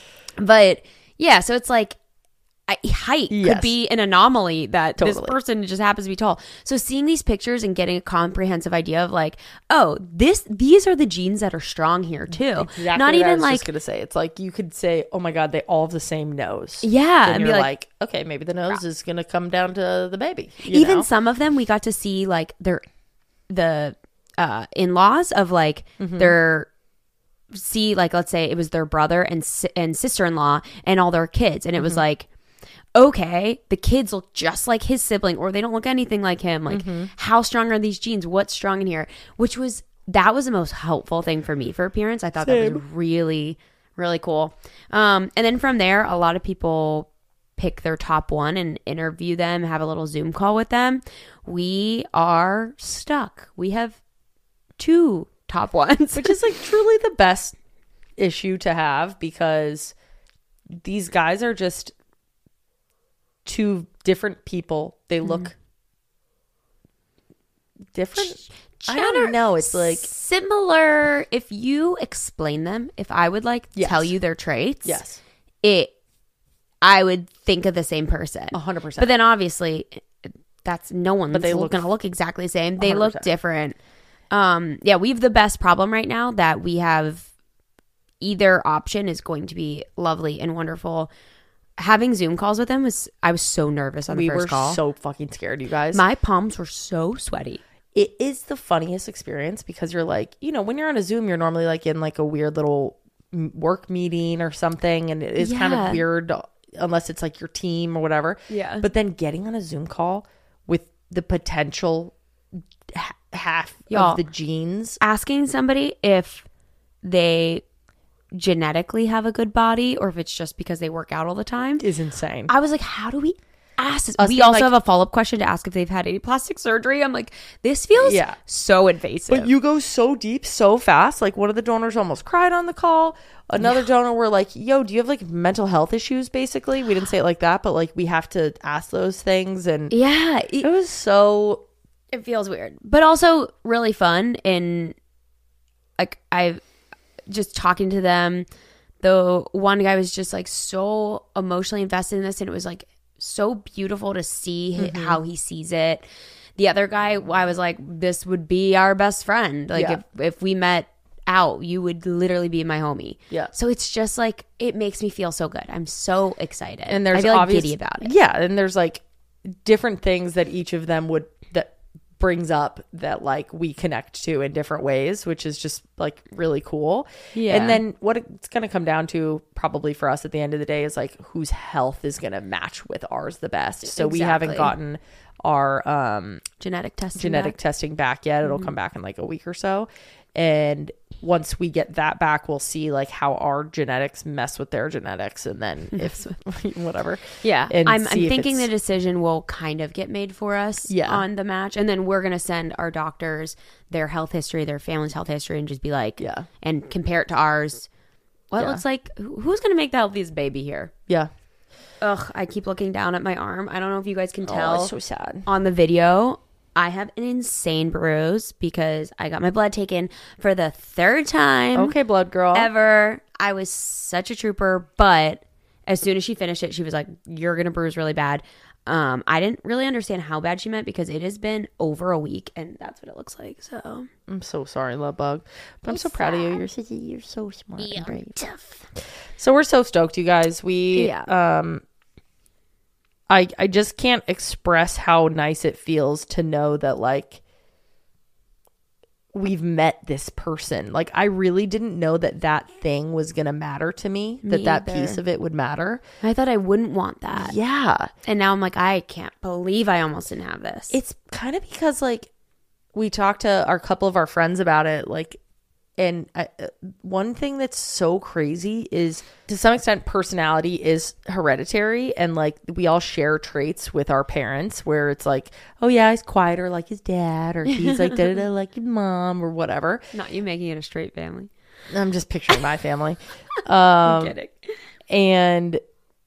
But yeah, so it's like height Yes. could be an anomaly that this Totally. person just happens to be tall. So seeing these pictures and getting a comprehensive idea of like, oh, these are the genes that are strong here too. Exactly Not what I even was like just gonna say. It's like you could say, "Oh my god, they all have the same nose." Yeah, and and be you're like- like, "Okay, maybe the nose is gonna come down to the baby." you even know? some of them we got to see like the in-laws of like their see like let's say it was their brother and sister-in-law and all their kids, and it was like, okay, the kids look just like his sibling or they don't look anything like him. Like, how strong are these genes? What's strong in here? That was the most helpful thing for me for appearance. I thought that was really, really cool. And then from there, a lot of people pick their top one and interview them, have a little Zoom call with them. We are stuck. We have 2 top ones. which is like truly the best issue to have, because these guys are just 2 different people. They look different. I don't know. It's like, similar. If you explain them, if I would like Yes. tell you their traits, yes, I would think of the same person. 100%. But then obviously that's no one's But they look- going to look exactly the same. They look 100%. different. Yeah, we have the best problem right now that we have either option is going to be lovely and wonderful. Having Zoom calls with them I was so nervous on the we first were call. so fucking scared, you guys. My palms were so sweaty. It is the funniest experience, because you're like, when you're on a Zoom, you're normally like in like a weird little work meeting or something, and it is kind Yeah. of weird unless it's like your team or whatever. Yeah. But then getting on a Zoom call with the potential half Y'all. of the genes. Asking somebody if they genetically have a good body or if it's just because they work out all the time Is insane. I was like, how do we ask this? Us We being also like- have a follow-up question to ask if they've had any plastic surgery. I'm like, this feels Yeah. so invasive. But you go so deep so fast. Like, one of the donors almost cried on the call. Another donor were like, yo, do you have like mental health issues? Basically, we didn't say it like that, but like we have to ask those things. And yeah, it was so, it feels weird, but also really fun. And like, I've just talking to them, the one guy was just like so emotionally invested in this, and it was like so beautiful to see how he sees it. The other guy, I was like, this would be our best friend. Like, Yeah. if we met out, you would literally be my homie. Yeah. So it's just like, it makes me feel so good. I'm so excited. and there's I feel like obvious, giddy about it. Yeah. And there's like different things that each of them that brings up that like we connect to in different ways, which is just like really cool. Yeah. And then what it's going to come down to probably for us at the end of the day is like whose health is going to match with ours the best. So we haven't Exactly. gotten our Genetic testing. genetic back. testing back yet. It'll come back in like a week or so. And once we get that back, we'll see like how our genetics mess with their genetics, and then if whatever. Yeah, And I'm see if thinking the it's- decision will kind of get made for us Yeah. on the match. And then we're going to send our doctors their health history, their family's health history, and just be like, Yeah. and compare it to ours. What Yeah. looks like, who's going to make the healthiest baby here? Yeah. Ugh, I keep looking down at my arm. I don't know if you guys can tell. it's so sad. On the video, I have an insane bruise because I got my blood taken for the 3rd time Okay, blood girl. ever. I was such a trooper, but as soon as she finished it, she was like, "You're gonna bruise really bad." I didn't really understand how bad she meant because it has been over a week, and that's what it looks like. So I'm so sorry, love bug. But I'm so proud of you. You're so smart and brave. So we're so stoked, you guys. I just can't express how nice it feels to know that like we've met this person. Like I really didn't know that thing was going to matter to me, that piece of it would matter. I thought I wouldn't want that. Yeah. And now I'm like, I can't believe I almost didn't have this. It's kind of because like we talked to our couple of our friends about it, like, and one thing that's so crazy is to some extent personality is hereditary, and like we all share traits with our parents where it's like, oh yeah, he's quieter like his dad, or he's like da-da-da like his mom, or whatever. Not you making it a straight family. I'm just picturing my family. I'm kidding. And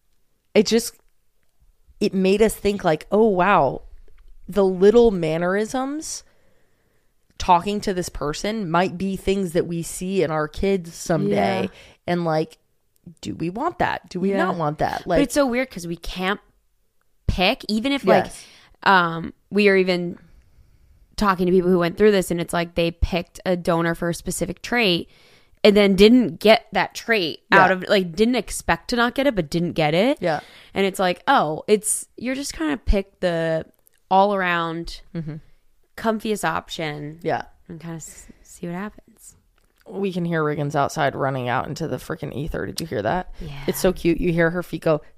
it made us think like, oh wow, the little mannerisms talking to this person might be things that we see in our kids someday. Yeah. And like, do we want that? Do we not want that? Like, But it's so weird because we can't pick, even if Yes. like we are even talking to people who went through this, and it's like they picked a donor for a specific trait and then didn't get that trait out of, like, didn't expect to not get it but didn't get it. Yeah. And it's like, oh, you're just kind of pick the all around comfiest option. Yeah. And kind of see what happens. We can hear Riggins outside running out into the freaking ether. Did you hear that? Yeah. It's so cute. You hear her feet go,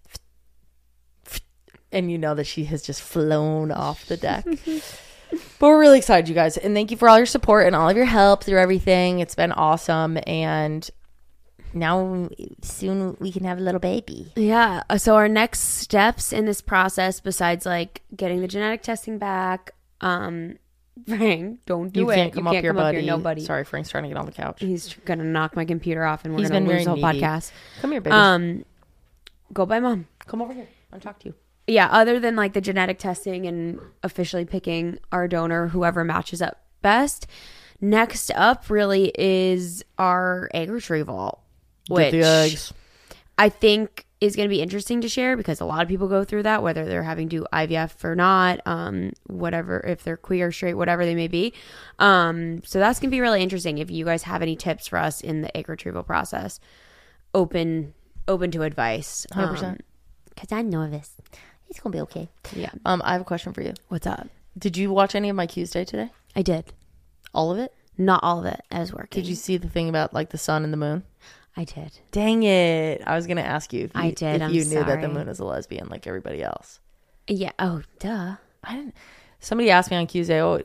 and you know that she has just flown off the deck. But we're really excited, you guys. And thank you for all your support and all of your help through everything. It's been awesome. And now soon we can have a little baby. Yeah. So our next steps in this process, besides like getting the genetic testing back, Frank, don't do You it. can't come up here, buddy. Nobody. Sorry, Frank's trying to get on the couch. He's gonna knock my computer off, and we're He's gonna been lose the very whole needy. podcast. Come here, baby. Go by mom. Come over here. I want to talk to you. Yeah. Other than like the genetic testing and officially picking our donor, whoever matches up best. Next up, really is our egg retrieval, which Get the eggs. I think is going to be interesting to share because a lot of people go through that, whether they're having to do IVF or not, whatever, if they're queer, straight, whatever they may be. So that's going to be really interesting. If you guys have any tips for us in the egg retrieval process, open to advice. 100%. Because I'm nervous. It's going to be okay. Yeah. I have a question for you. What's up? Did you watch any of my Tuesday today? I did. All of it? Not all of it. I was working. Did you see the thing about like the sun and the moon? I did. Dang it. I was going to ask you if you, I did. if I'm you knew that the sorry. moon is a lesbian like everybody else. Yeah. Oh, duh. I didn't. Somebody asked me on Tuesday, oh,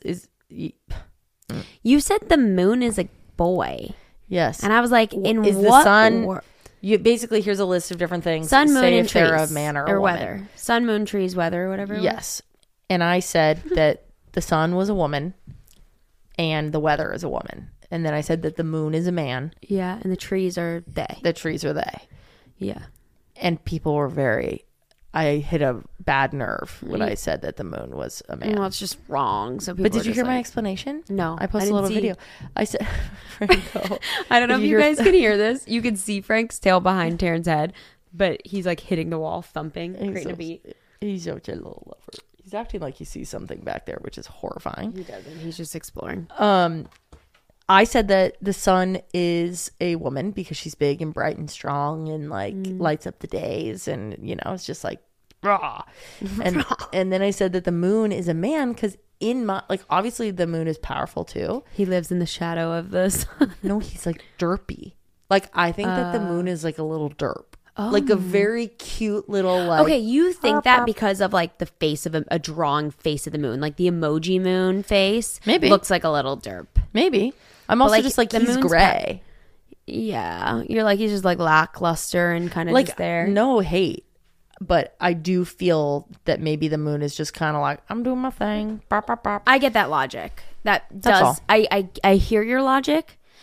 You said the moon is a boy. yes. And I was like, in Is what the sun, wor- you basically, here's a list of different things. sun, moon, Say and if they're trees. a man or a woman. weather. Sun, moon, trees, weather, whatever. it was. Yes. And I said that the sun was a woman and the weather is a woman. And then I said that the moon is a man. Yeah. And the trees are they. The trees are they. Yeah. And people were I hit a bad nerve when I said that the moon was a man. Well, it's just wrong. So people But did are you just hear my like- explanation? No, I posted I a little didn't see. video. I said, Franco. I don't know if you hear- guys can hear this. You can see Frank's tail behind Taryn's head, but he's like hitting the wall, thumping, creating a beat. He's such a little lover. He's acting like he sees something back there, which is horrifying. He doesn't. He's just exploring. I said that the sun is a woman because she's big and bright and strong and like lights up the days, and you know, it's just like raw. And then I said that the moon is a man because in my, like, obviously the moon is powerful too. He lives in the shadow of the sun. No, he's like derpy. Like I think that the moon is like a little derp. Like a very cute little like. Okay, you think that because of like the face of a drawing face of the moon, like the emoji moon face, Maybe. looks like a little derp. Maybe. I'm also like, just like the he's moon's gray. Yeah, you're like he's just like lackluster and kind of Like just there. no hate, but I do feel that maybe the moon is just kind of like I'm doing my thing. Bop, bop, bop. I get that logic. That That's does. all. I hear your logic.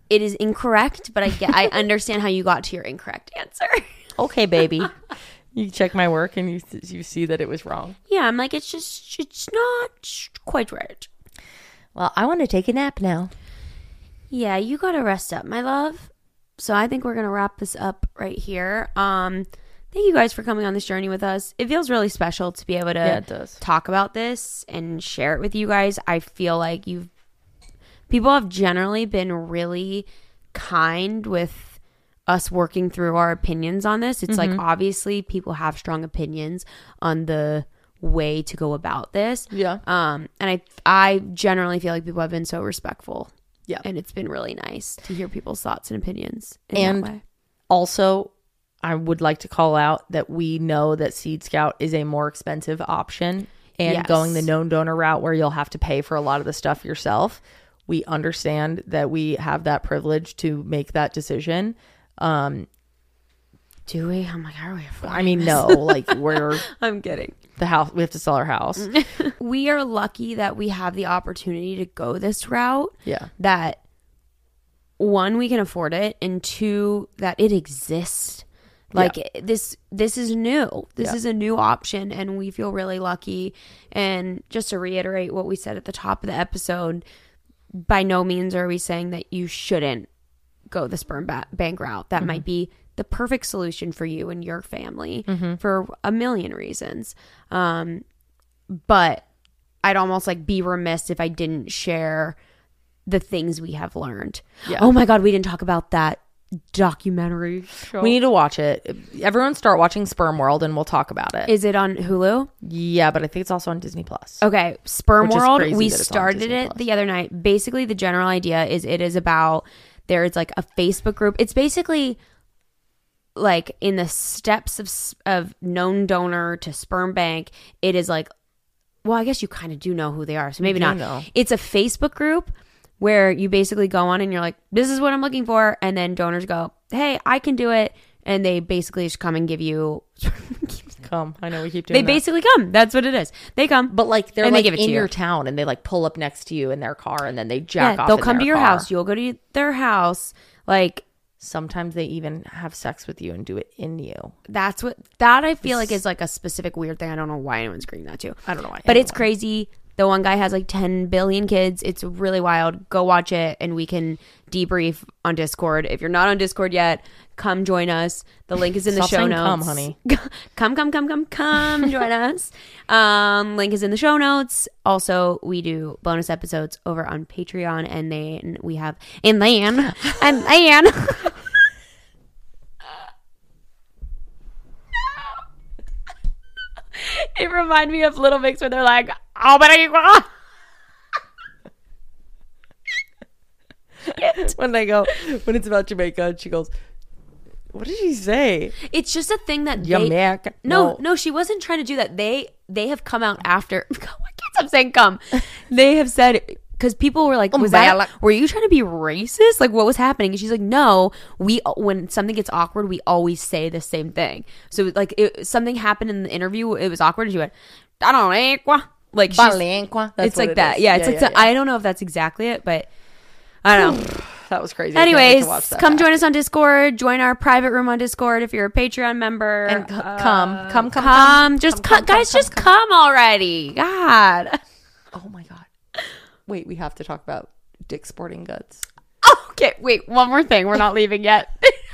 it is incorrect, but I understand how you got to your incorrect answer. Okay, baby. You check my work and you see that it was wrong. Yeah, I'm like, it's not quite right. Well, I want to take a nap now. Yeah, you got to rest up, my love. So I think we're going to wrap this up right here. Thank you guys for coming on this journey with us. It feels really special to be able to talk about this and share it with you guys. I feel like people have generally been really kind with us working through our opinions on this. It's like, obviously people have strong opinions on the way to go about this. Yeah. And I generally feel like people have been so respectful. Yeah. And it's been really nice to hear people's thoughts and opinions in and that way. Also, I would like to call out that we know that Seed Scout is a more expensive option, and going the known donor route where you'll have to pay for a lot of the stuff yourself. We understand that we have that privilege to make that decision. Do we? I'm like, how are we affording I mean, this? no, like I'm kidding. the house, we have to sell our house. We are lucky that we have the opportunity to go this route. Yeah. That one, we can afford it, and two, that it exists. Like this is new. This is a new option, and we feel really lucky. And just to reiterate what we said at the top of the episode, by no means are we saying that you shouldn't go the sperm bank route. That might be the perfect solution for you and your family for a million reasons. But I'd almost like be remiss if I didn't share the things we have learned. Yeah. Oh my God, we didn't talk about that documentary show. We need to watch it. Everyone start watching Sperm World and we'll talk about it. Is it on Hulu? Yeah, but I think it's also on Disney Plus. Okay, Sperm Which is World, crazy we that it's on started Disney it Plus. the other night. Basically, the general idea is it is about, there's like a Facebook group. It's basically like in the steps of known donor to sperm bank. It is like, well, I guess you kind of do know who they are, so maybe not. Know. It's a Facebook group where you basically go on and you're like, this is what I'm looking for. And then donors go, hey, I can do it. And they basically just come and give you. Come. I know we keep doing They that. basically come. That's what it is. They come. But like they're and like they give it in to your you. town and they like pull up next to you in their car and then they jack off. They'll in come their to your car. house. You'll go to their house. Like, Sometimes they even have sex with you and do it in you. that I feel like is like a specific weird thing. I don't know why anyone's screaming that too. I don't know why. But it's crazy. The one guy has like 10 billion kids. It's really wild. Go watch it and we can debrief on Discord. If you're not on Discord yet, come join us. The link is in the Stop show saying notes. come, honey. Come join us. Link is in the show notes. Also, we do bonus episodes over on Patreon, and then we have It reminded me of Little Mix where they're like, oh, but when it's about Jamaica and she goes, what did she say? it's just a thing that Jamaica. No, she wasn't trying to do that. They have come out after. I can't stop saying come. They have said, because people were like, were you trying to be racist? Like, what was happening? And she's like, no, when something gets awkward, we always say the same thing. So like something happened in the interview, it was awkward, and she went, I don't know, like it's like that. Yeah, it's like I don't know if that's exactly it, but I don't know. That was crazy. Anyways, come join us on Discord. Join our private room on Discord if you're a Patreon member. And come. Just come already. God. Oh my God. Wait, we have to talk about Dick's Sporting Goods. Okay, wait, one more thing. We're not leaving yet.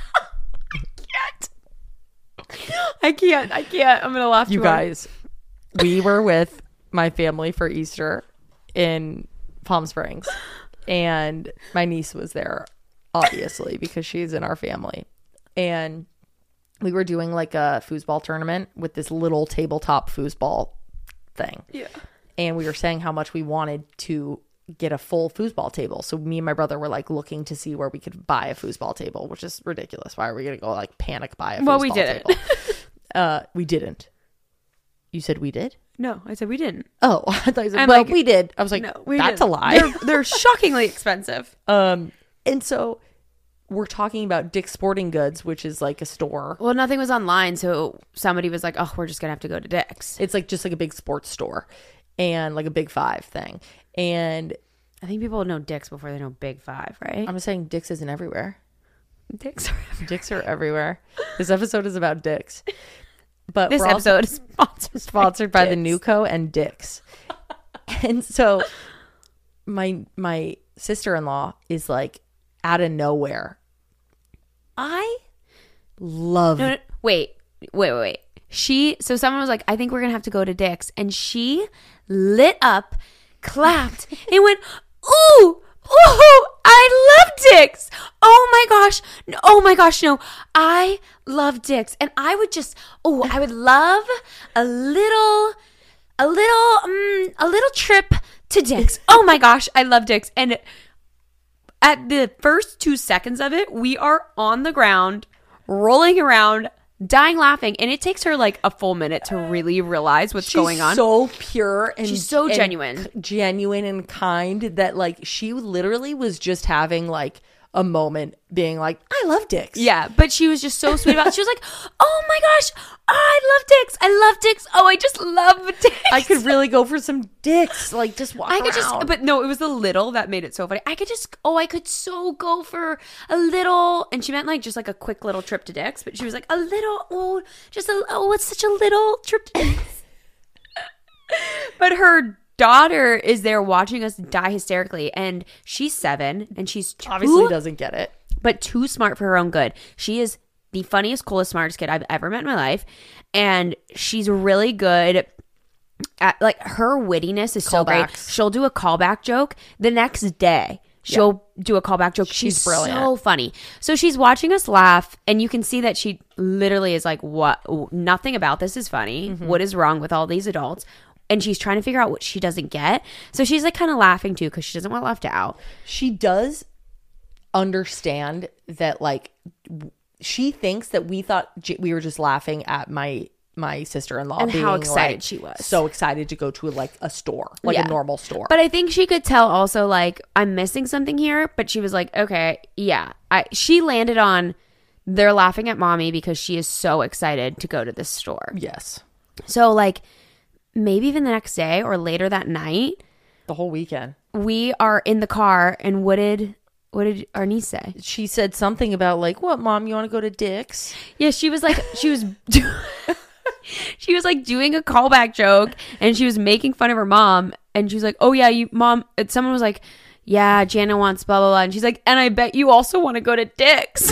I can't. I'm going to laugh. You guys, we were with my family for Easter in Palm Springs, and my niece was there, obviously, because she's in our family. And we were doing like a foosball tournament with this little tabletop foosball thing. Yeah. And we were saying how much we wanted to get a full foosball table. So me and my brother were like looking to see where we could buy a foosball table, which is ridiculous. Why are we going to go like panic buy a foosball we didn't. table? We didn't. You said we did? No, I said we didn't. Oh, I thought you said, I'm well, like, we did. I was like, No, that's didn't. a lie. They're shockingly expensive. And so we're talking about Dick's Sporting Goods, which is like a store. Well, nothing was online, so somebody was like, oh, we're just going to have to go to Dick's. It's like just like a big sports store and like a Big Five thing. And I think people know dicks before they know Big Five, right? I'm saying dicks isn't everywhere. Dicks are everywhere. Dicks are everywhere. This episode is about dicks. But This we're also episode is sponsored by the dicks. Nuco and Dicks. And so my sister-in-law is like out of nowhere. I love No, wait. So someone was like, I think we're going to have to go to Dick's. And she lit up, clapped, and went, ooh, I love Dick's. Oh my gosh, no. I love Dick's. And I would I would love a little trip to Dick's. Oh my gosh, I love Dick's. And at the first 2 seconds of it, we are on the ground, rolling around, dying laughing, and it takes her like a full minute to really realize what's going on. She's so pure and She's so and genuine and kind that like she literally was just having like a moment being like, I love dicks. Yeah, but she was just so sweet about it. She was like, oh my gosh, I love dicks. Oh, I just love dicks. I could really go for some dicks. Like just walk around. But no, it was the little that made it so funny. I could so go for a little, and she meant like just like a quick little trip to Dick's, but she was like a little, it's such a little trip to Dick's. But her daughter is there watching us die hysterically, and she's 7, and she's obviously doesn't get it, but too smart for her own good. She is the funniest, coolest, smartest kid I've ever met in my life, and she's really good at, like, her wittiness is so great. She'll do a callback joke the next day. She'll do a callback joke. She's brilliant. So funny. So she's watching us laugh, and you can see that she literally is like, what? Nothing about this is funny. Mm-hmm. What is wrong with all these adults? And she's trying to figure out what she doesn't get. So she's like kind of laughing too because she doesn't want left out. She does understand that, like, she thinks that we thought we were just laughing at my sister-in-law and being how excited like, she was. So excited to go to like a store, like a normal store. But I think she could tell also, like, I'm missing something here. But she was like, okay, yeah. She landed on they're laughing at mommy because she is so excited to go to this store. Yes. So like maybe even the next day or later that night, the whole weekend, we are in the car, and what did our niece say? She said something about like, what, mom, you want to go to Dick's? Yeah, she was like, she was like doing a callback joke, and she was making fun of her mom, and she was like, oh yeah, you mom, someone was like, yeah, Jana wants blah blah blah, and she's like, and I bet you also want to go to Dick's.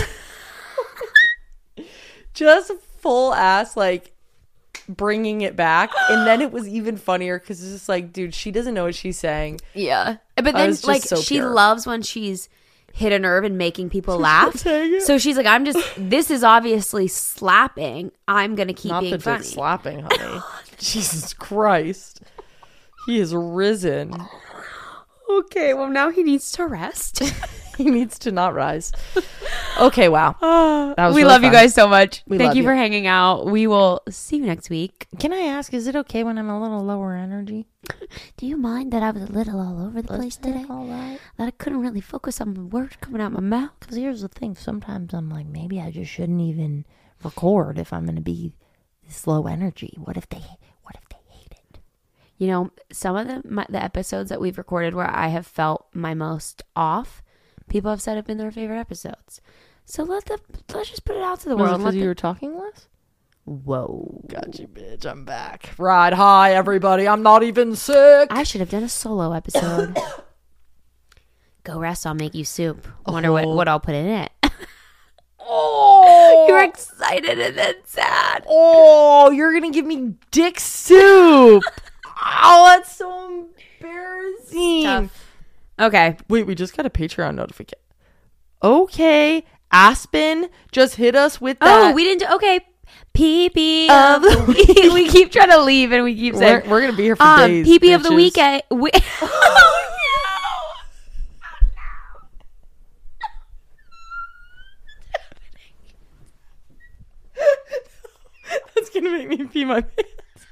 Just full ass like bringing it back, and then it was even funnier because it's just like, dude, she doesn't know what she's saying. Yeah, but then like so she loves when she's hit a nerve and making people laugh. So she's like, this is obviously slapping. I'm gonna keep being funny. Not slapping, honey. Jesus Christ, he is risen. Okay, well now he needs to rest. He needs to not rise. Okay, wow. That was we really love fun. You guys so much. Thank you for hanging out. We will see you next week. Can I ask, is it okay when I'm a little lower energy? Do you mind that I was a little all over the place today? All right. That I couldn't really focus on the words coming out my mouth? Because here's the thing. Sometimes I'm like, maybe I just shouldn't even record if I'm going to be this low energy. What if they hate it? You know, some of the episodes that we've recorded where I have felt my most off, people have said have been their favorite episodes. So let's just put it out to the world. Because you were talking less? Whoa. Got you, bitch. I'm back. Ride high, everybody. I'm not even sick. I should have done a solo episode. Go rest. I'll make you soup. Wonder what I'll put in it. Oh. You're excited and then sad. Oh, you're going to give me dick soup. Oh, that's so embarrassing. Tough. Okay. Wait, we just got a Patreon notification. Okay. Aspen just hit us with that. Oh, we didn't do... Okay. PP of the week. We keep trying to leave and we keep saying... We're going to be here for days, PP bitches. of the week. Oh, no. That's going to make me pee my pants.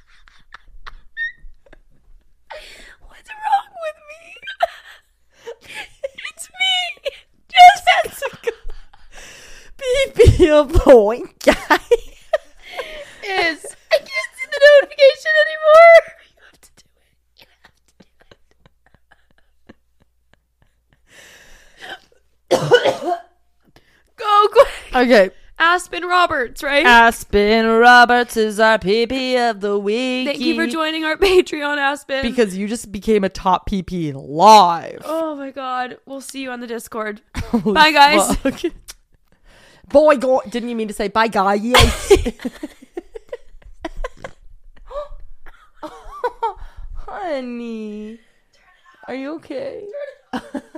What's wrong with me? It's me. Jessica. PP of the week, guy. Is I can't see the notification anymore. You have to do it. Okay. Aspen Roberts, right? Aspen Roberts is our PP of the week. Thank you for joining our Patreon, Aspen. Because you just became a top PP live. Oh my god. We'll see you on the Discord. Bye, guys. Fuck. Boy, didn't you mean to say bye, guy? Yes. Honey. Are you okay?